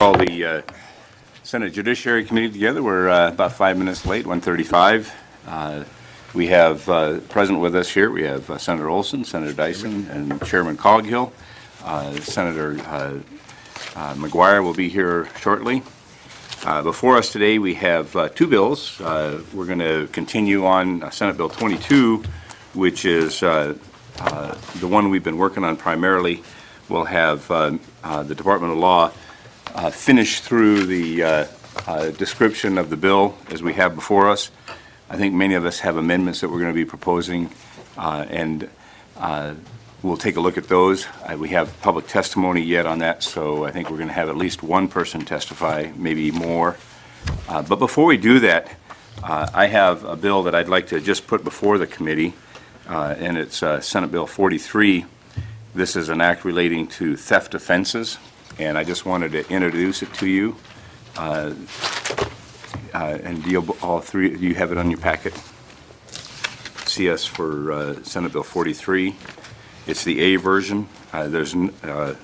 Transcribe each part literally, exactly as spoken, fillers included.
Call the uh, Senate Judiciary Committee together. We're uh, about five minutes late, one thirty-five. Uh, we have uh, present with us here, we have uh, Senator Olson, Senator Dyson, and Chairman Coghill. Uh, Senator uh, uh, McGuire will be here shortly. Uh, before us today, we have uh, two bills. Uh, we're going to continue on uh, Senate Bill twenty-two, which is uh, uh, the one we've been working on primarily. We'll have uh, uh, the Department of Law uh, finish through the uh, uh, description of the bill as we have before us. I think many of us have amendments that we're going to be proposing, uh, and uh, we'll take a look at those. Uh, we have public testimony yet on that, so I think we're going to have at least one person testify, maybe more. Uh, but before we do that, uh, I have a bill that I'd like to just put before the committee, uh, and it's uh, Senate Bill forty-three. This is an act relating to theft offenses, and I just wanted to introduce it to you. Uh, uh, and do you, all three, do you have it on your packet? C S for uh, Senate Bill forty-three. It's the A version. Uh, there's, uh, uh,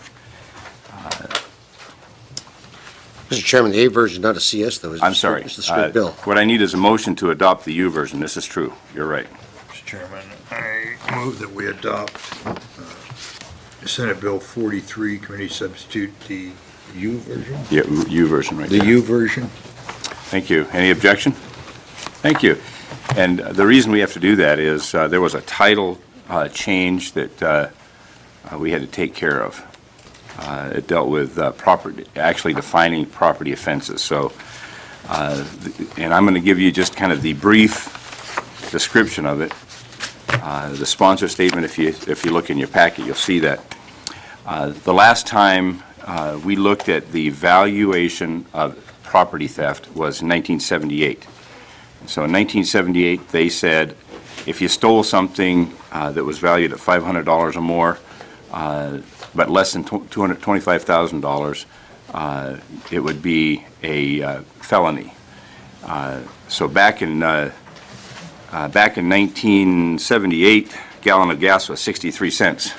Mister Chairman, the A version, not a C S, though. Is I'm sorry. It's the straight uh, bill. What I need is a motion to adopt the U version. This is true. You're right. Mister Chairman, I move that we adopt uh, Senate Bill forty-three, committee substitute the U version? Yeah, U version right The there. U version? Thank you. Any objection? Thank you. And the reason we have to do that is uh, there was a title uh, change that uh, uh, we had to take care of. Uh, it dealt with uh, property, actually defining property offenses. So, uh, th- and I'm going to give you just kind of the brief description of it. Uh, the sponsor statement, if you if you look in your packet, you'll see that. Uh, the last time uh, we looked at the valuation of property theft was in nineteen seventy-eight. So in nineteen seventy-eight, they said if you stole something uh, that was valued at five hundred dollars or more, uh, but less than two hundred twenty-five thousand dollars, uh, it would be a uh, felony. Uh, so back in uh, uh, back in nineteen seventy-eight, a gallon of gas was sixty-three cents.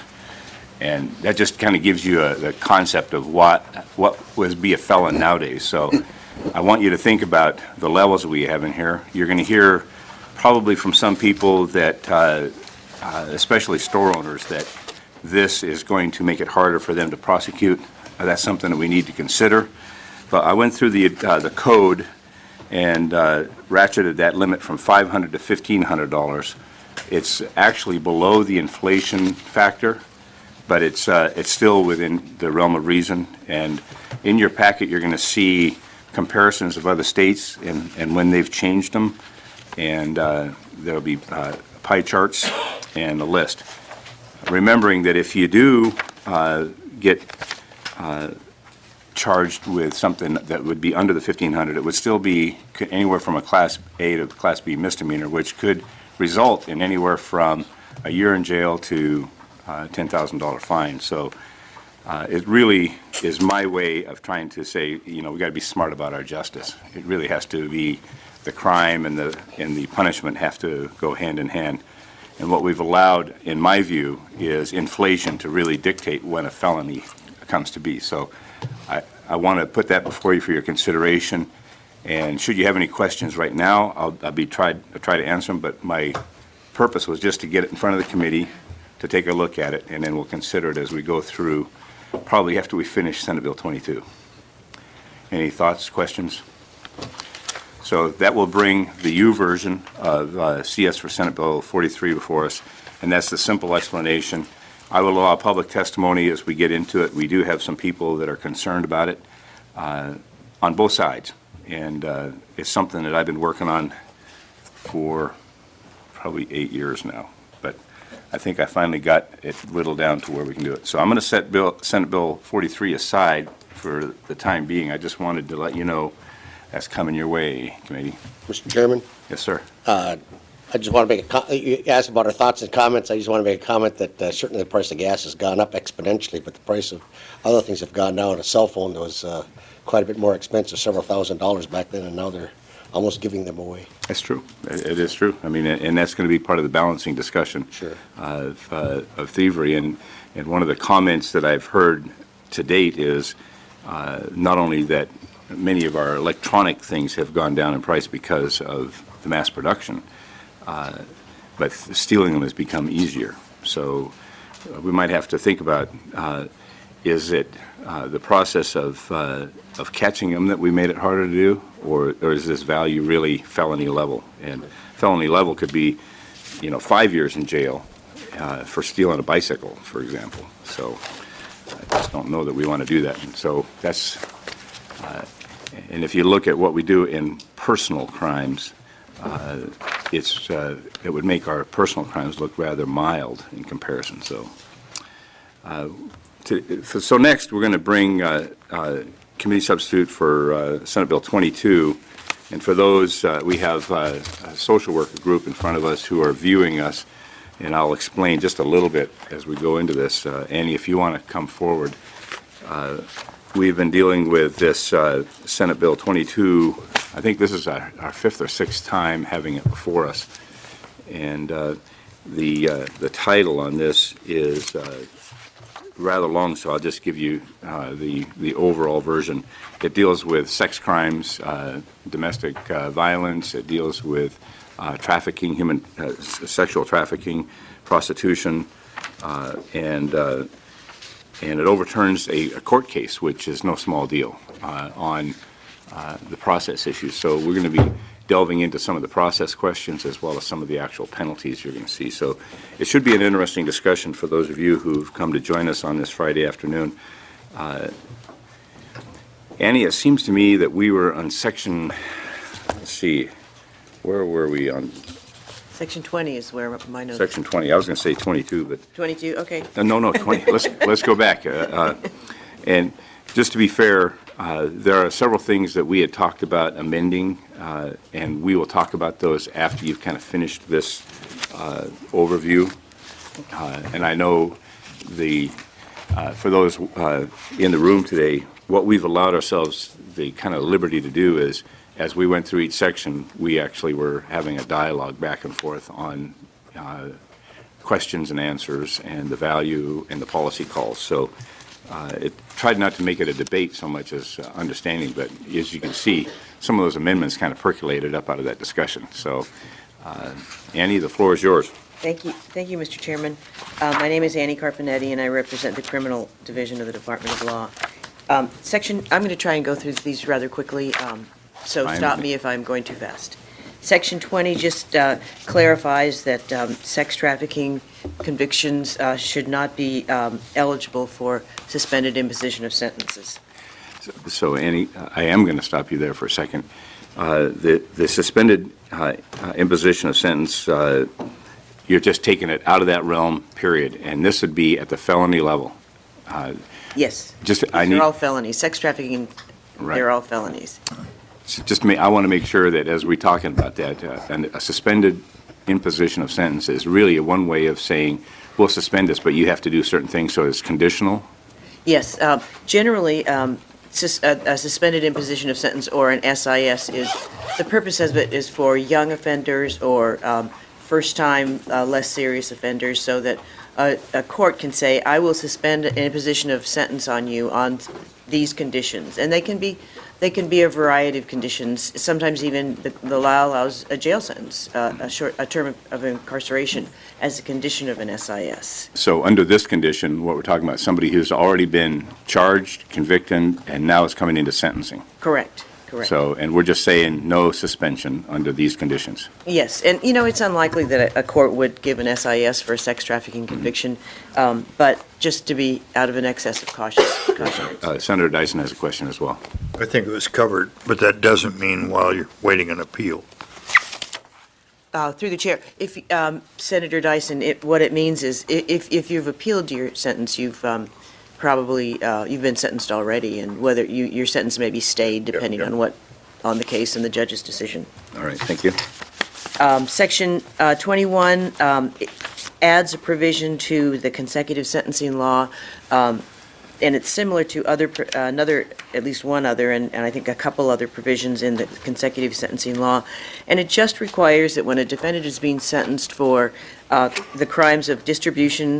And that just kind of gives you a, the concept of what what would be a felon nowadays. So I want you to think about the levels that we have in here. You're going to hear probably from some people that, uh, uh, especially store owners, that this is going to make it harder for them to prosecute. Uh, that's something that we need to consider. But I went through the uh, the code and uh, ratcheted that limit from five hundred dollars to fifteen hundred dollars. It's actually below the inflation factor, but it's uh, it's still within the realm of reason. And in your packet, you're going to see comparisons of other states and, and when they've changed them, and uh, there'll be uh, pie charts and a list. Remembering that if you do uh, get uh, charged with something that would be under the fifteen hundred, it would still be anywhere from a Class A to Class B misdemeanor, which could result in anywhere from a year in jail to uh, ten thousand dollars fine. So uh, it really is my way of trying to say, you know, we got to be smart about our justice. It really has to be the crime and the and the punishment have to go hand in hand. And what we've allowed, in my view, is inflation to really dictate when a felony comes to be. So I, I want to put that before you for your consideration. And should you have any questions right now, I'll, I'll be tried I'll try to answer them. But my purpose was just to get it in front of the committee, to take a look at it, and then we'll consider it as we go through, probably after we finish Senate Bill twenty-two. Any thoughts, questions? So that will bring the U version of uh, C S for Senate Bill forty-three before us, and that's the simple explanation. I will allow public testimony as we get into it. We do have some people that are concerned about it uh, on both sides, and uh, it's something that I've been working on for probably eight years now. But I think I finally got it whittled down to where we can do it. So I'm going to set Bill, Senate Bill forty-three aside for the time being. I just wanted to let you know that's coming your way, committee. Mister Chairman, Yes, sir. uh, I just want to make a co- you asked about our thoughts and comments. I just want to make a comment that uh, certainly the price of gas has gone up exponentially, but the price of other things have gone down. A cell phone was uh, quite a bit more expensive, several thousand dollars back then, and now they're almost giving them away. That's true. It, it is true. I mean, and that's going to be part of the balancing discussion Sure. of, uh, of thievery. And, and one of the comments that I've heard to date is uh, not only that many of our electronic things have gone down in price because of the mass production, uh, but stealing them has become easier. So uh, we might have to think about, uh, is it uh, the process of, uh, of catching them that we made it harder to do, or, or is this value really felony level? And felony level could be, you know, five years in jail uh, for stealing a bicycle, for example. So I just don't know that we want to do that. And so that's, uh, and if you look at what we do in personal crimes, uh, it's, uh, it would make our personal crimes look rather mild in comparison. So, uh, to, so next we're going to bring uh, uh, committee substitute for uh, Senate Bill twenty-two. And for those, uh, we have uh, a social worker group in front of us who are viewing us. And I'll explain just a little bit as we go into this. Uh, Annie, if you want to come forward. Uh, we've been dealing with this uh, Senate Bill twenty-two. I think this is our, our fifth or sixth time having it before us. And uh, the, uh, the title on this is uh, rather long, so I'll just give you uh, the, the overall version. It deals with sex crimes, uh, domestic uh, violence. It deals with Uh, trafficking, human, uh, sexual trafficking, prostitution, uh, and uh, and it overturns a, a court case, which is no small deal, uh, on uh, the process issues. So we're going to be delving into some of the process questions as well as some of the actual penalties you're going to see. So it should be an interesting discussion for those of you who've come to join us on this Friday afternoon. Uh, Annie, it seems to me that we were on section, let's see, where were we on? Section twenty is where my notes. Section twenty. I was going to say twenty-two, but twenty-two, okay. uh, no, no, twenty. let's let's go back. Uh, uh, and just to be fair, uh, there are several things that we had talked about amending, uh, and we will talk about those after you've kind of finished this uh, overview. Uh, and I know the uh, for those uh, in the room today, what we've allowed ourselves the kind of liberty to do is, as we went through each section, we actually were having a dialogue back and forth on uh, questions and answers and the value and the policy calls. So uh, it tried not to make it a debate so much as uh, understanding, but as you can see, some of those amendments kind of percolated up out of that discussion. So, uh, Annie, the floor is yours. Thank you, thank you, Mister Chairman. Uh, my name is Annie Carpinetti, and I represent the Criminal Division of the Department of Law. Um, section, I'm going to try and go through these rather quickly. Um, So Fine. stop me if I'm going too fast. Section twenty just uh, clarifies that um, sex trafficking convictions uh, should not be um, eligible for suspended imposition of sentences. So, so Annie, I am going to stop you there for a second. Uh, the, the suspended uh, uh, imposition of sentence, uh, you're just taking it out of that realm, period. And this would be at the felony level. Uh, Yes. Just, I These need. are all felonies. Sex trafficking, Right. they're all felonies. So just ma- I want to make sure that as we're talking about that, uh, and a suspended imposition of sentence is really a one way of saying, we'll suspend this, but you have to do certain things, so it's conditional? Yes, uh, generally, um, sus- a a suspended imposition of sentence or an S I S is, the purpose of it is for young offenders or um, first-time, uh, less serious offenders, so that a a court can say, I will suspend an imposition of sentence on you on these conditions. And they can be, they can be a variety of conditions. Sometimes even the the law allows a jail sentence, uh, a short, a term of incarceration as a condition of an S I S. So under this condition, what we're talking about, somebody who's already been charged, convicted, and now is coming into sentencing. Correct, correct. So, and we're just saying no suspension under these conditions. Yes, and, you know, it's unlikely that a a court would give an S I S for a sex trafficking conviction, um, but just to be out of an excess of caution. caution. Uh, Senator Dyson has a question as well. I think it was covered, but that doesn't mean while you're waiting an appeal. Uh, Through the chair, if, um, Senator Dyson, it- what it means is, i- if if you've appealed your sentence, you've um, probably, uh, you've been sentenced already, and whether you, your sentence may be stayed depending yeah. on what, on the case and the judge's decision. All right, thank you. Um, Section uh, twenty-one um, it adds a provision to the consecutive sentencing law, um, and it's similar to other, pr- uh, another, at least one other, and, and I think a couple other provisions in the consecutive sentencing law. And it just requires that when a defendant is being sentenced for uh, the crimes of distribution,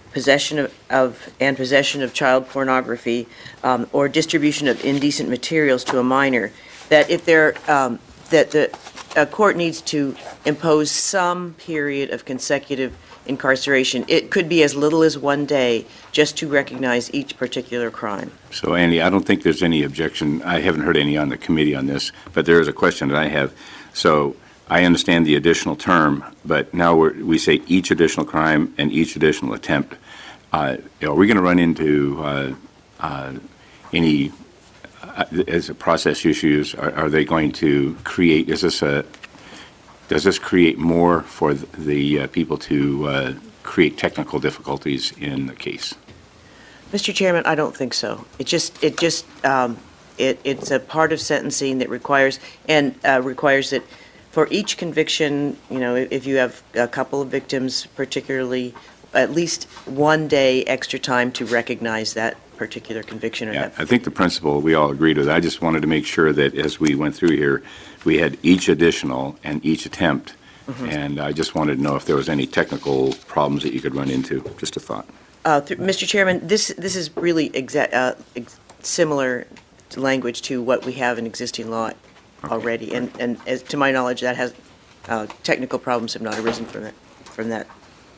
possession of, of and possession of child pornography, um, or distribution of indecent materials to a minor, that if there, um, that the a court needs to impose some period of consecutive incarceration. It could be as little as one day, just to recognize each particular crime. So, Andy, I don't think there's any objection. I haven't heard any on the committee on this, but there is a question that I have. So I understand the additional term, but now we're, we say each additional crime and each additional attempt. Uh, are we going to run into uh, uh, any, uh, as a process issues, are, are they going to create, is this a, does this create more for the, the uh, people to uh, create technical difficulties in the case? Mister Chairman, I don't think so. It just, it just, um, it, it's a part of sentencing that requires, and uh, requires that for each conviction, you know, if you have a couple of victims, particularly, at least one day extra time to recognize that particular conviction or Yeah, that. I think the principle we all agreed with. I just wanted to make sure that as we went through here, we had each additional and each attempt, Mm-hmm. and I just wanted to know if there was any technical problems that you could run into. Just a thought. Uh, th- Mister Chairman, this, this is really exa- uh, ex- similar to language to what we have in existing law already, and, and as to my knowledge, that has, uh, technical problems have not arisen from that, from that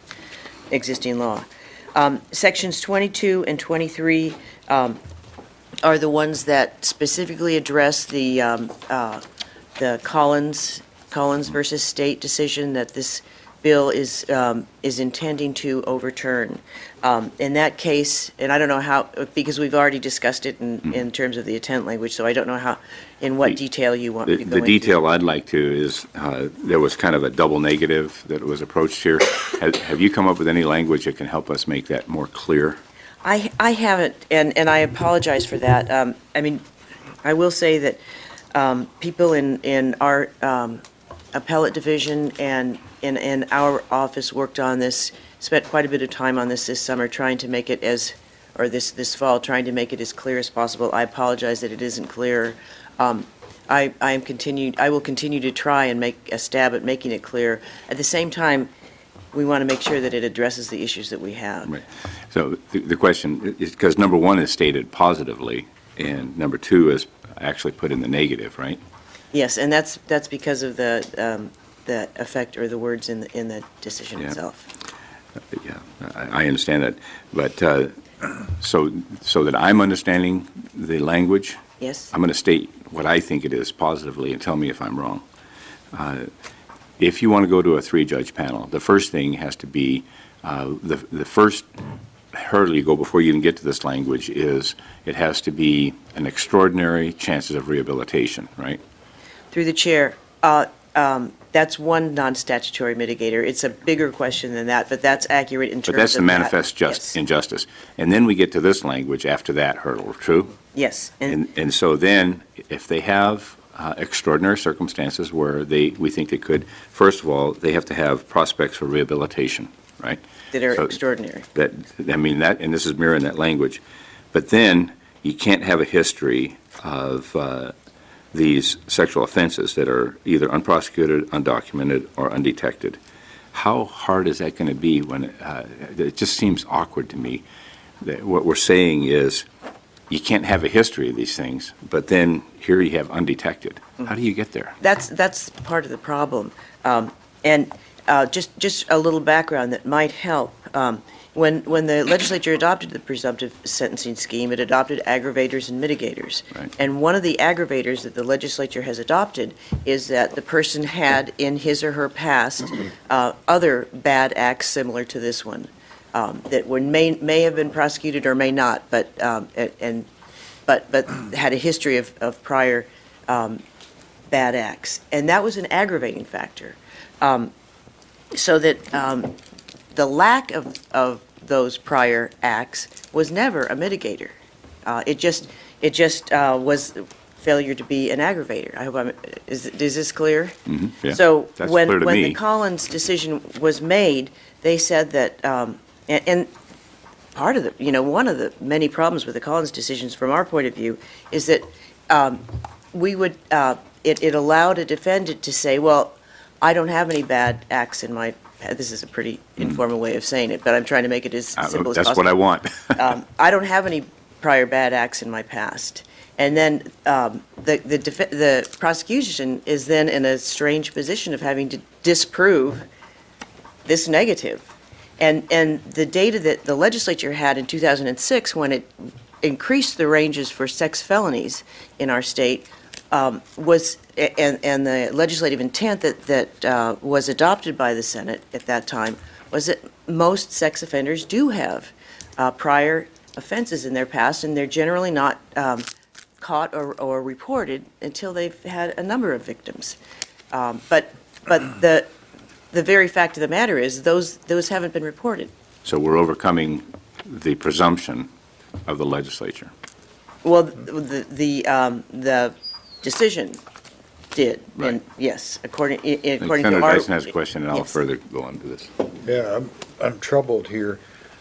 existing law. Um, Sections twenty-two and twenty-three um, are the ones that specifically address the, um, uh, the Collins, Collins versus State decision that this bill is, um, is intending to overturn. Um, in that case, and I don't know how, because we've already discussed it in, in terms of the intent language, so I don't know how, in what The- detail you want The, me to go the into. detail I'd like to is uh, there was kind of a double negative that was approached here. Have, have you come up with any language that can help us make that more clear? I, I haven't, and, and I apologize for that. Um, I mean, I will say that um, people in, in our um, appellate division and in, in our office worked on this, spent quite a bit of time on this this summer, trying to make it as, or this, this fall, trying to make it as clear as possible. I apologize that it isn't clear. Um, I, I am continued, I will continue to try and make a stab at making it clear. At the same time, we want to make sure that it addresses the issues that we have. Right. So the, the question is, because number one is stated positively, and number two is actually put in the negative, right? Yes, and that's, that's because of the, um, the effect or the words in, the in the decision Yeah. itself. Yeah, I, I understand that. But uh, so, so that I'm understanding the language, Yes? I'm going to state what I think it is positively and tell me if I'm wrong. Uh, If you want to go to a three-judge panel, the first thing has to be, uh, the, the first hurdle you go before you even get to this language is it has to be an extraordinary chances of rehabilitation, right? Through the chair, uh, um, that's one non-statutory mitigator. It's a bigger question than that, but that's accurate in terms of But that's the that. manifest just, Yes. injustice. And then we get to this language after that hurdle, true? Yes, and And, and so then, if they have uh, extraordinary circumstances where they, we think they could, first of all, they have to have prospects for rehabilitation, right? that are So extraordinary. That, I mean, that, and this is mirroring that language. But then, you can't have a history of uh, these sexual offenses that are either unprosecuted, undocumented, or undetected. How hard is that going to be when, uh, it just seems awkward to me that what we're saying is, you can't have a history of these things, but then here you have undetected. How do you get there? That's, that's part of the problem. Um, And uh, just, just a little background that might help. Um, When, when the legislature adopted the presumptive sentencing scheme, it adopted aggravators and mitigators. Right. And one of the aggravators that the legislature has adopted is that the person had in his or her past uh, other bad acts similar to this one, um, that were, may, may have been prosecuted or may not, but, um, and- and, but, but had a history of, of prior um, bad acts. And that was an aggravating factor. Um, So that um, the lack of, of those prior acts was never a mitigator. Uh, It just, it just uh, was failure to be an aggravator. I hope I'm, is, is this clear? Mhm, yeah. So That's when, clear to when me. the Collins decision was made, they said that, um, and, and part of the, you know, one of the many problems with the Collins decisions from our point of view is that um, we would, uh, it, it allowed a defendant to say, well, I don't have any bad acts in my this is a pretty informal way of saying it, but I'm trying to make it as Uh, simple as That's possible. what I want. Um, I don't have any prior bad acts in my past. And then um, the, the, def- the prosecution is then in a strange position of having to disprove this negative. And, and the data that the legislature had in two thousand six, when it increased the ranges for sex felonies in our state, um, was, and, and the legislative intent that, that uh, was adopted by the Senate at that time, was that most sex offenders do have uh, prior offenses in their past, and they're generally not um, caught or, or reported until they've had a number of victims. Um, but but the the very fact of the matter is those those haven't been reported. So we're overcoming the presumption of the legislature. Well, the the um, the decision did, and Right. yes, according i- I think according to Senator our. Dyson has a question, and I'll Yes. further go into this. Yeah, I'm, I'm troubled here.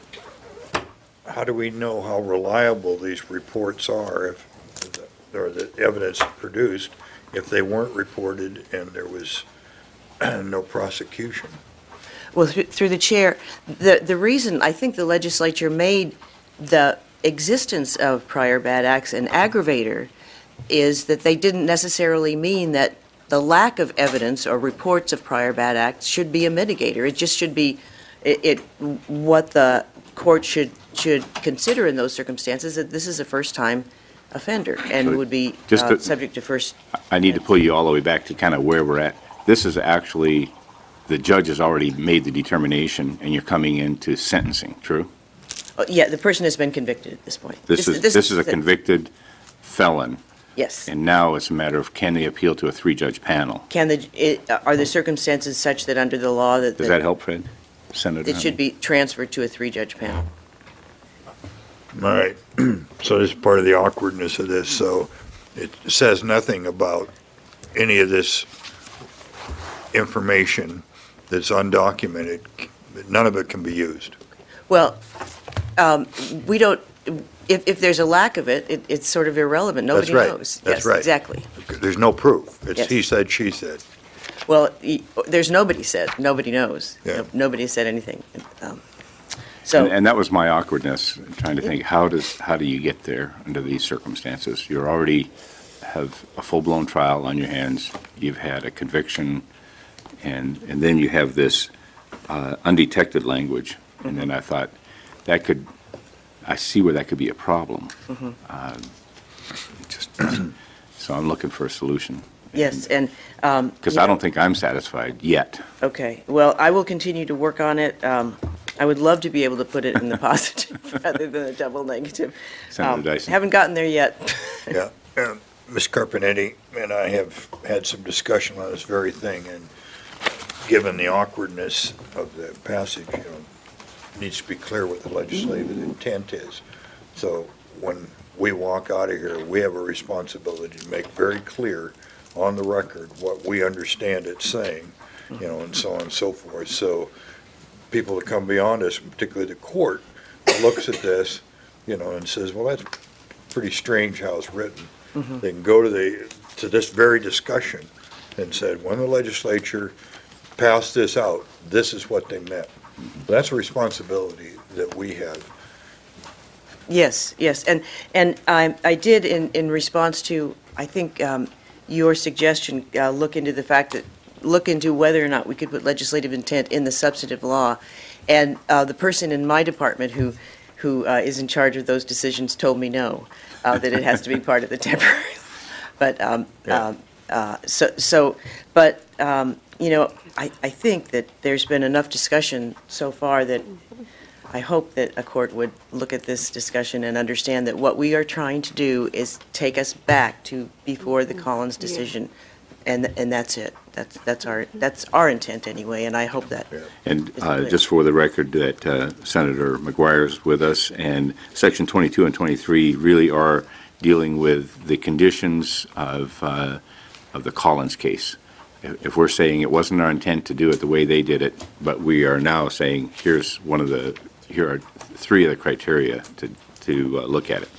How do we know how reliable these reports are if, the- or the evidence produced, if they weren't reported and there was no prosecution? Well, through, through the chair, the, the reason I think the legislature made the existence of prior bad acts an aggravator is that they didn't necessarily mean that the lack of evidence or reports of prior bad acts should be a mitigator. It just should be, it, it what the court should, should consider in those circumstances, that this is a first-time offender and So would be just uh, to- subject to first. I need to pull you all the way back to kind of where we're at. This is actually, the judge has already made the determination, and you're coming into sentencing, true? Oh, yeah, the person has been convicted at this point. This is, this is a the- convicted felon, Yes. and now it's a matter of can they appeal to a three-judge panel? Can the, it- are the circumstances such that under the law that Does that help, Fred? Senator? it should be transferred to a three-judge panel? All right, so this is part of the awkwardness of this, so it says nothing about any of this information that's undocumented, none of it can be used. Well, um, we don't, if, if there's a lack of it, it, it's sort of irrelevant. Nobody right. knows. That's Yes, right. Exactly. There's no proof. It's Yes. he said, she said. Well, y- there's nobody said, nobody knows. Yeah. No- Nobody said anything. Um, And, So, and that was my awkwardness, trying to think, how does, how do you get there under these circumstances? You already have a full-blown trial on your hands, you've had a conviction, and, and then you have this uh, undetected language. And then I thought, that could, I see where that could be a problem. Uh, it just, so I'm looking for a solution. yes, and. um, Because you I know- don't think I'm satisfied yet. Okay, well, I will continue to work on it. Um, I would love to be able to put it in the positive rather than a double negative. Senator Um, Dyson. Haven't gotten there yet. Yeah, um, Miz Carpenetti and I have had some discussion on this very thing, and given the awkwardness of the passage, you know, it needs to be clear what the legislative intent is. So when we walk out of here, we have a responsibility to make very clear on the record what we understand it saying, you know, and so on and so forth. So people that come beyond us, particularly the court, looks at this, you know, and says, well, that's pretty strange how it's written. They can go to the, to this very discussion and said, when the legislature passed this out, this is what they meant. That's a responsibility that we have. Yes, yes, and, and I, I did in, in response to, I think, um, your suggestion, uh, look into the fact that, look into whether or not we could put legislative intent in the substantive law. And, uh, the person in my department who, who, uh, is in charge of those decisions told me no, uh, that it has to be part of the temporary. But, um, Yeah. um, uh, so, so, but, um, you know, I, I think that there's been enough discussion so far that I hope that a court would look at this discussion and understand that what we are trying to do is take us back to before the Collins decision, and, and that's it. That's, that's our, that's our intent anyway, and I hope that. And Is uh, clear. just for the record, that uh, Senator McGuire is with us, and Section twenty-two and twenty-three really are dealing with the conditions of, uh, of the Collins case. If if we're saying it wasn't our intent to do it the way they did it, but we are now saying, here's one of the, here are three of the criteria to, to uh, look at it.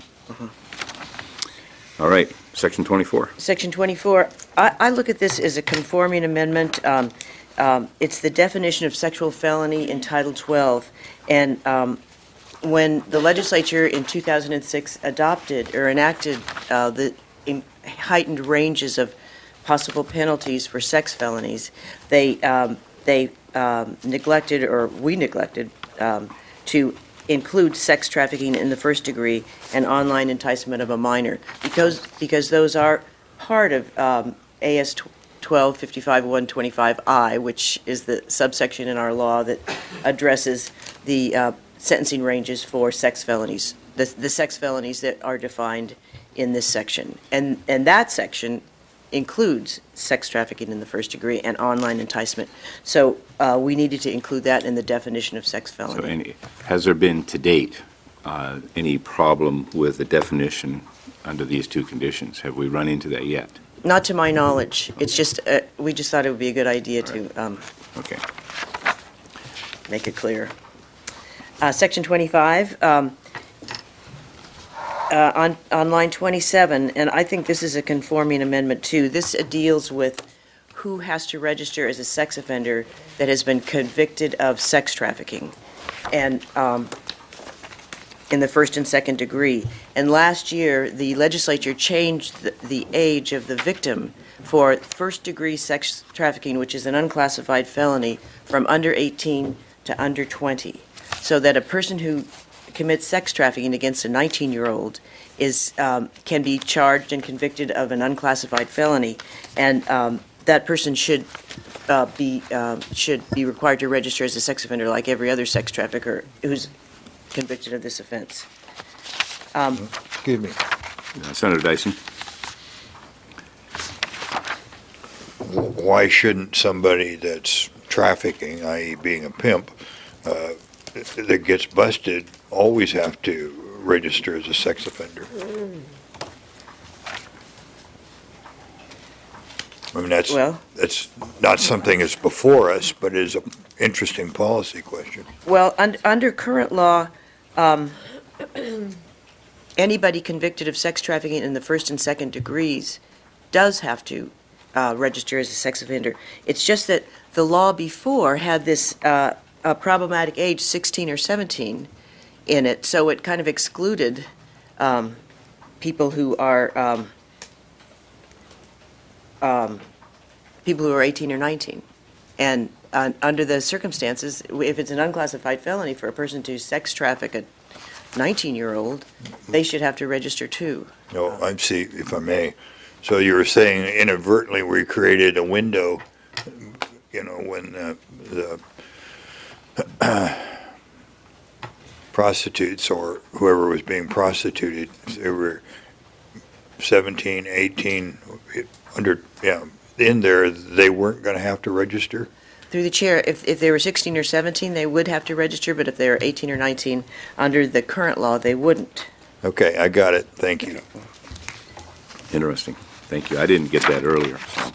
All right, Section twenty-four. Section twenty-four, I, I look at this as a conforming amendment. Um, um, it's the definition of sexual felony in Title twelve. And um, when the legislature in two thousand six adopted or enacted uh, the in- heightened ranges of possible penalties for sex felonies, they um, they um, neglected, or we neglected, um, to include sex trafficking in the first degree and online enticement of a minor, because because those are part of um, A S twelve fifty-five one twenty-five I, which is the subsection in our law that addresses the uh, sentencing ranges for sex felonies, the, the sex felonies that are defined in this section. And, and that section includes sex trafficking in the first degree and online enticement. So uh, we needed to include that in the definition of sex So felony. any, has there been to date uh, any problem with the definition under these two conditions? Have we run into that yet? Not to my knowledge. It's just, uh, we just thought it would be a good idea to um, Okay. make it clear. Uh, Section twenty-five, um, uh, on, on line twenty-seven, and I think this is a conforming amendment too, this uh, deals with who has to register as a sex offender that has been convicted of sex trafficking, and um, in the first and second degree. And last year, the legislature changed the, the age of the victim for first-degree sex trafficking, which is an unclassified felony, from under eighteen to under twenty, so that a person who commits sex trafficking against a nineteen-year-old is um, can be charged and convicted of an unclassified felony, and um, that person should uh, be uh, should be required to register as a sex offender like every other sex trafficker who's convicted of this offense. Um, Excuse me. Uh, Senator Dyson? Why shouldn't somebody that's trafficking, that is being a pimp, uh, that gets busted, always have to register as a sex offender? I mean, that's, Well- that's not something that's before us, but is an interesting policy question. Well, un- under current law, um, anybody convicted of sex trafficking in the first and second degrees does have to uh, register as a sex offender. It's just that the law before had this uh, a problematic age, sixteen or seventeen, in it, so it kind of excluded um, people who are um, um, people who are eighteen or nineteen. And uh, under the circumstances, if it's an unclassified felony for a person to sex traffic a nineteen-year-old, they should have to register too. No, I'm see, if I may. So you were saying inadvertently we created a window, you know, when uh, the prostitutes or whoever was being prostituted, they were seventeen, eighteen, under, yeah, in there, they weren't going to have to register? Through the chair, if, if they were sixteen or seventeen, they would have to register, but if they were eighteen or nineteen, under the current law, they wouldn't. Okay, I got it. Thank you. Interesting. Thank you. I didn't get that earlier.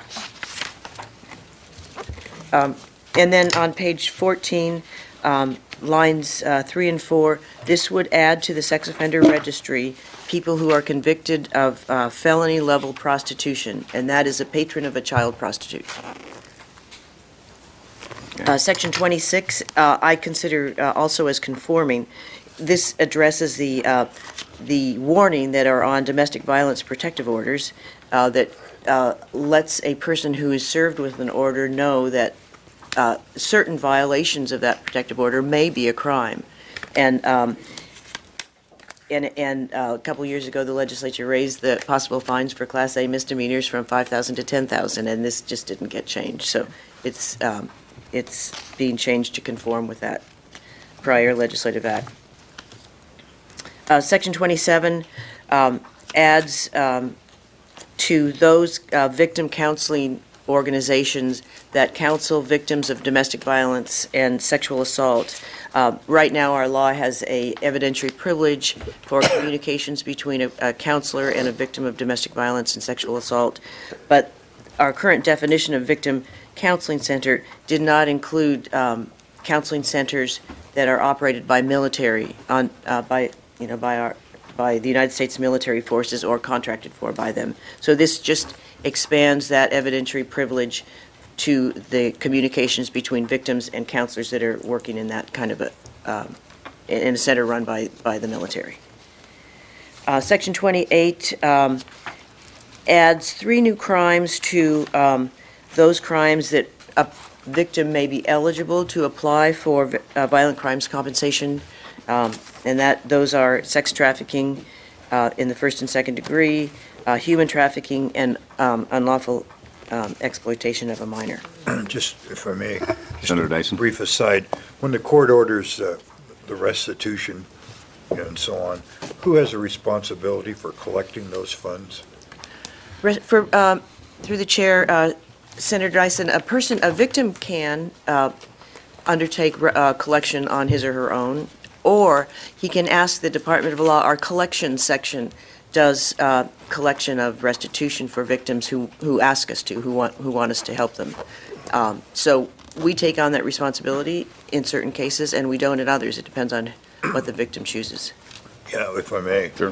so. And then on page fourteen, um, lines uh, three and four, this would add to the sex offender registry people who are convicted of uh, felony-level prostitution, and that is a patron of a child prostitute. Uh, Section twenty-six, uh, I consider uh, also as conforming. This addresses the uh, the warning that are on domestic violence protective orders uh, that uh, lets a person who is served with an order know that uh, certain violations of that protective order may be a crime. And um, and, and uh, a couple years ago, the legislature raised the possible fines for Class A misdemeanors from five thousand to ten thousand, and this just didn't get changed. So it's um, it's being changed to conform with that prior legislative act. Uh, Section twenty-seven um, adds um, to those uh, victim counseling organizations that counsel victims of domestic violence and sexual assault. Uh, right now, our law has a evidentiary privilege for communications between a, a counselor and a victim of domestic violence and sexual assault, but our current definition of victim counseling center did not include um, counseling centers that are operated by military on uh, by you know by our by the United States military forces or contracted for by them. So this just expands that evidentiary privilege to the communications between victims and counselors that are working in that kind of a, um, in a center run by, by the military. Uh, Section twenty-eight um, adds three new crimes to um, those crimes that a victim may be eligible to apply for uh, violent crimes compensation, um, and that those are sex trafficking uh, in the first and second degree, uh, human trafficking, and um, unlawful um, exploitation of a minor. Just, if I may. just Senator a Dyson. Brief aside, when the court orders uh, the restitution and so on, who has a responsibility for collecting those funds? Re- For, um, through the chair, uh, Senator Dyson, a person, a victim can uh, undertake re- uh, collection on his or her own, or he can ask the Department of Law. Our collection section does uh, collection of restitution for victims who, who ask us to, who want, who want us to help them. Um, So we take on that responsibility in certain cases, and we don't in others. It depends on what the victim chooses. Yeah, if I may. Sure.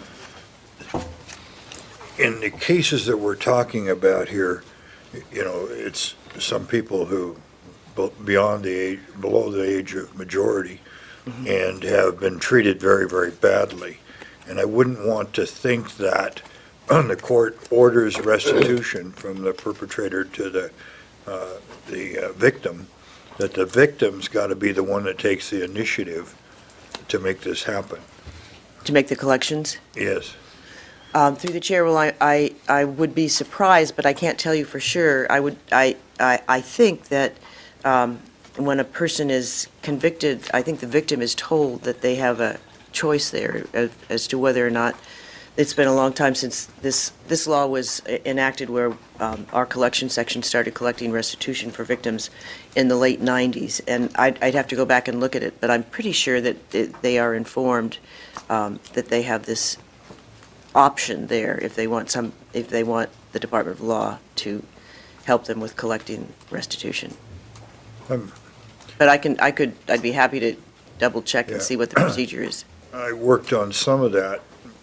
In the cases that we're talking about here, you know, it's some people who be- beyond the age, below the age of majority, and have been treated very, very badly. And I wouldn't want to think that the court orders restitution from the perpetrator to the, uh, the uh, victim, that the victim's got to be the one that takes the initiative to make this happen. To make the collections? Yes. Um, Through the chair, well, I, I, I would be surprised, but I can't tell you for sure. I would, I, I, I think that um, when a person is convicted, I think the victim is told that they have a choice there as, as to whether or not, it's been a long time since this, this law was enacted where um, our collection section started collecting restitution for victims in the late nineties. And I'd, I'd have to go back and look at it, but I'm pretty sure that it, they are informed um, that they have this option there if they want some, if they want the Department of Law to help them with collecting restitution. Um, But I can, I could, I'd be happy to double check and Yeah. see what the procedure is. I worked on some of that,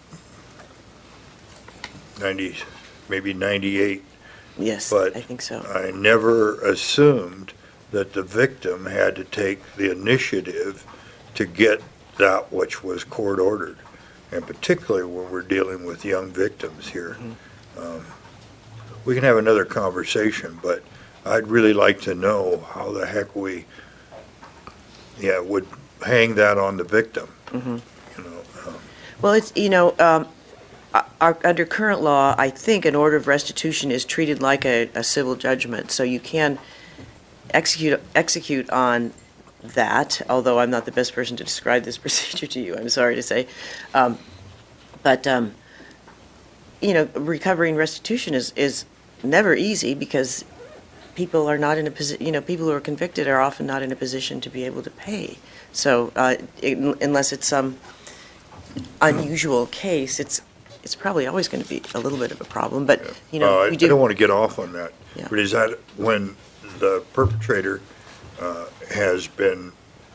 ninety, maybe ninety-eight. Yes, But I think so. I never assumed that the victim had to take the initiative to get that which was court ordered, and particularly when we're dealing with young victims here. Um, We can have another conversation, but I'd really like to know how the heck we, yeah, would hang that on the victim, Mhm. you know. um, Well, it's, you know, um, our, under current law, I think an order of restitution is treated like a, a civil judgment, so you can execute, execute on that, although I'm not the best person to describe this procedure to you, I'm sorry to say. Um, But, um, you know, recovering restitution is, is never easy because people are not in a position, you know, people who are convicted are often not in a position to be able to pay. So uh, it- unless it's some unusual case, it's, it's probably always going to be a little bit of a problem, but, you Uh, know, I we I don't do, want to get off on that. Yeah. But is that when the perpetrator uh, has been,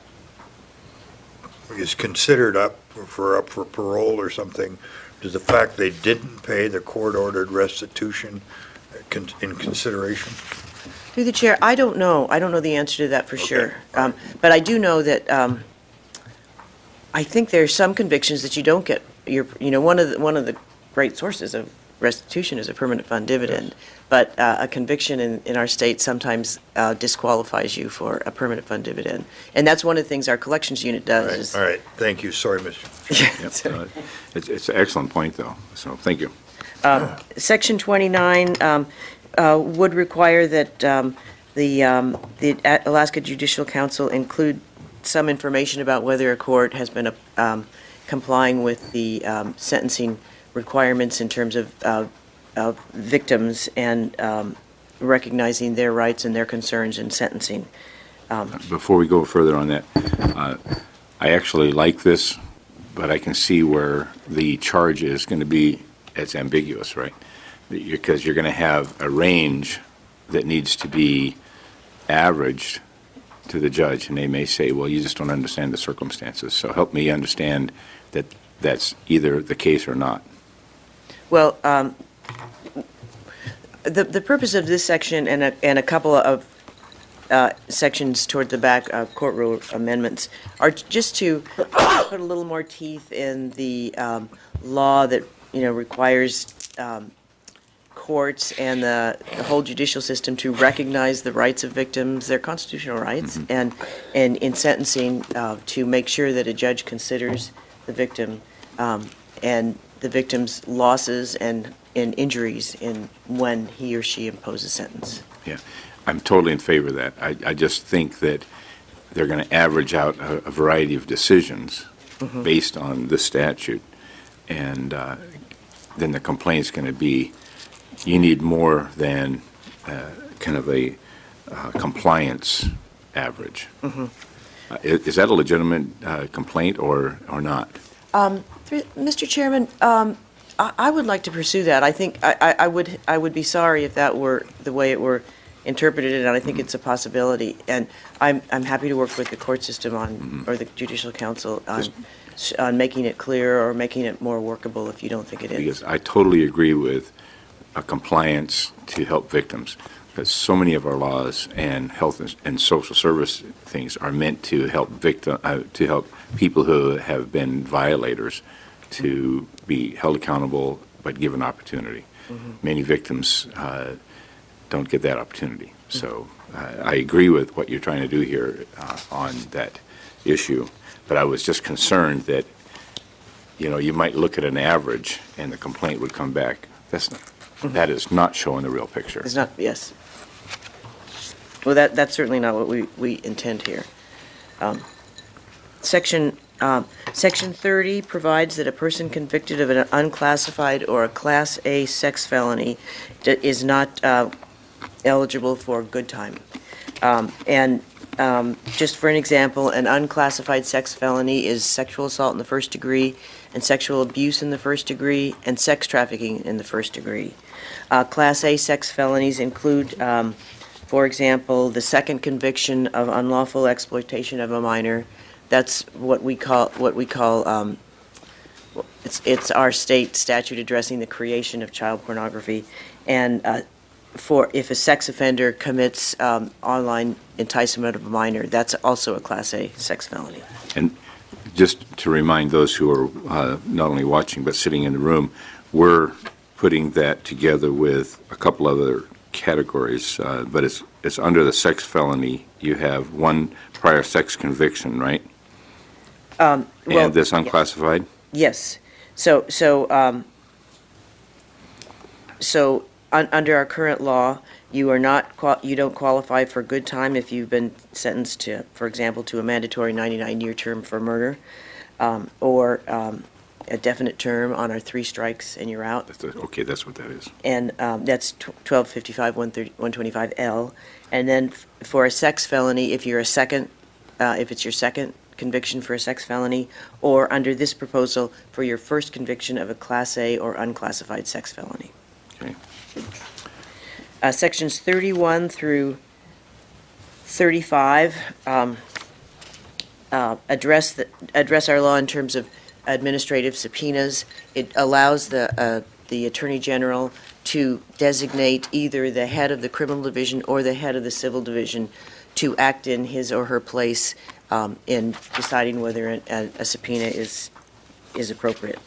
is considered up for, up for parole or something, does the fact they didn't pay the court-ordered restitution con- in consideration? through the chair, I don't know, I don't know the answer to that for sure. Um, But I do know that, um, I think there are some convictions that you don't get, your, you know, one of the, one of the great sources of restitution is a permanent fund dividend. But uh, a conviction in, in our state sometimes uh, disqualifies you for a permanent fund dividend. And that's one of the things our collections unit All does. right, is- all right, thank you, sorry, Mister Yep. Uh, It's, it's an excellent point, though, so thank you. Section twenty-nine um, uh, would require that um, the um, the Alaska Judicial Council include some information about whether a court has been um, complying with the um, sentencing requirements in terms of uh, of victims and um, recognizing their rights and their concerns in sentencing. Before we go further on that, uh, I actually like this, but I can see where the charge is going to be, it's ambiguous, right? Because you're going to have a range that needs to be averaged to the judge, and they may say, well, you just don't understand the circumstances. So help me understand that that's either the case or not. Well, um, the, the purpose of this section and a, and a couple of uh, sections toward the back, uh, court rule amendments, are just to put a little more teeth in the um, law that, you know, requires um, courts and the the whole judicial system to recognize the rights of victims, their constitutional rights, and, and in sentencing, uh, to make sure that a judge considers the victim um, and the victim's losses and, and injuries in when he or she imposes sentence. Yeah, I'm totally in favor of that. I, I just think that they're going to average out a, a variety of decisions Mm-hmm. based on this statute, and uh, then the complaint's going to be, you need more than uh, kind of a uh, compliance average. Mm-hmm. Uh, is, is that a legitimate uh, complaint or, or not? Mister Chairman, um, I, I would like to pursue that. I think I, I, I would I would be sorry if that were the way it were interpreted, and I think it's a possibility. And I'm I'm happy to work with the court system on or the Judicial Council on on making it clear or making it more workable if you don't think it is. Because I totally agree with a compliance to help victims, because so many of our laws and health and- and social service things are meant to help victim, uh, to help people who have been violators to be held accountable but given opportunity. Many victims uh, don't get that opportunity. So uh, I agree with what you're trying to do here uh, on that issue, but I was just concerned that, you know, you might look at an average and the complaint would come back. That's not, that is not showing the real picture. It's not, yes. Well, that, that's certainly not what we, we intend here. Um, Section, um, Section thirty provides that a person convicted of an unclassified or a Class A sex felony d- is not uh, eligible for good time. Um, And um, just for an example, an unclassified sex felony is sexual assault in the first degree, and sexual abuse in the first degree, and sex trafficking in the first degree. Uh, Class A sex felonies include, um, for example, the second conviction of unlawful exploitation of a minor. That's what we call, what we call, um, it's, it's our state statute addressing the creation of child pornography. And uh, for, if a sex offender commits um, online enticement of a minor, that's also a Class A sex felony. And just to remind those who are uh, not only watching but sitting in the room, we're putting that together with a couple other categories, uh, but it's it's under the sex felony. You have one prior sex conviction, right? Um, well, And this unclassified? Yes. So, so, um, so un- under our current law, you are not, qual- you don't qualify for good time if you've been sentenced to, for example, to a mandatory ninety-nine year term for murder, um, or um, a definite term on our three strikes and you're out. That's the- Okay, that's what that is. And um, that's twelve fifty-five, one twenty-five L. And then f- for a sex felony, if you're a second, uh, if it's your second conviction for a sex felony, or under this proposal, for your first conviction of a Class A or unclassified sex felony. Okay. Uh, Sections thirty-one through thirty-five um, uh, address, the- address our law in terms of administrative subpoenas. It allows the, uh, the Attorney General to designate either the head of the criminal division or the head of the civil division to act in his or her place um, in deciding whether a, a subpoena is, is appropriate.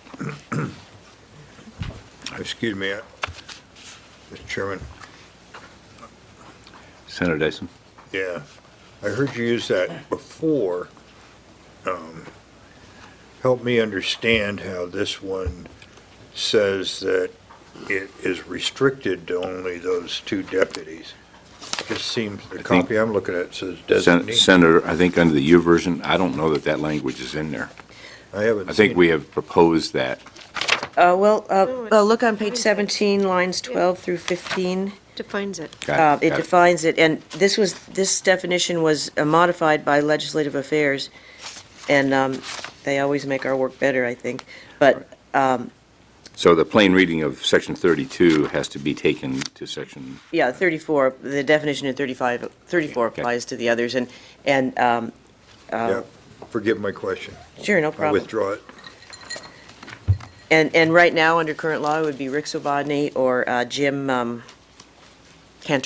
Excuse me, uh, Mister Chairman. Senator Dyson? Yeah, I heard you use that before. Um, Help me understand how this one says that it is restricted to only those two deputies. Just seems, the think- copy I'm looking at says Sen- designee. Senator, I think under the U version, I don't know that that language is in there. I haven't I think seen we it. have proposed that. Uh, Well, uh, uh, look on page seventeen, lines twelve through fifteen. Defines it. Got Uh, It got defines it, and this was, this definition was uh, modified by Legislative Affairs, and um, they always make our work better, I think. But, um, So the plain reading of section thirty-two has to be taken to section, yeah, thirty-four, the definition in thirty-five, thirty-four Okay. applies to the others, and, and, um, Yeah, forgive my question. sure, no I problem. withdraw it. And, and right now, under current law, it would be Rick Sobodny or uh, Jim um, Cantor.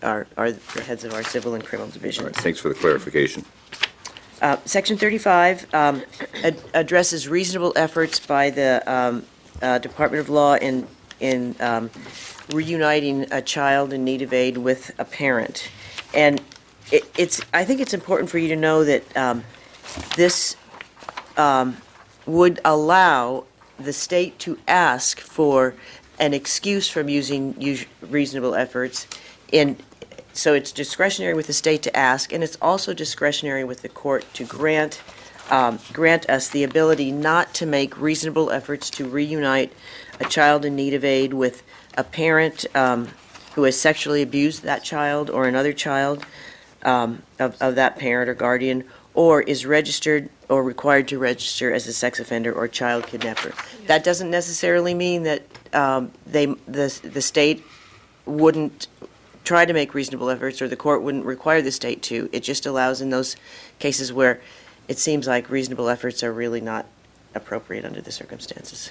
are, are the heads of our civil and criminal All divisions. right, thanks for the clarification. Uh, Section thirty-five um, ad- addresses reasonable efforts by the um, uh, Department of Law in, in um, reuniting a child in need of aid with a parent. And it, it's, I think it's important for you to know that um, this um, would allow the state to ask for an excuse from using us- reasonable efforts in, so it's discretionary with the state to ask, and it's also discretionary with the court to grant, um, grant us the ability not to make reasonable efforts to reunite a child in need of aid with a parent um, who has sexually abused that child or another child um, of, of that parent or guardian, or is registered or required to register as a sex offender or child kidnapper. That doesn't necessarily mean that um, they, the, the state wouldn't try to make reasonable efforts, or the court wouldn't require the state to. It just allows in those cases where it seems like reasonable efforts are really not appropriate under the circumstances.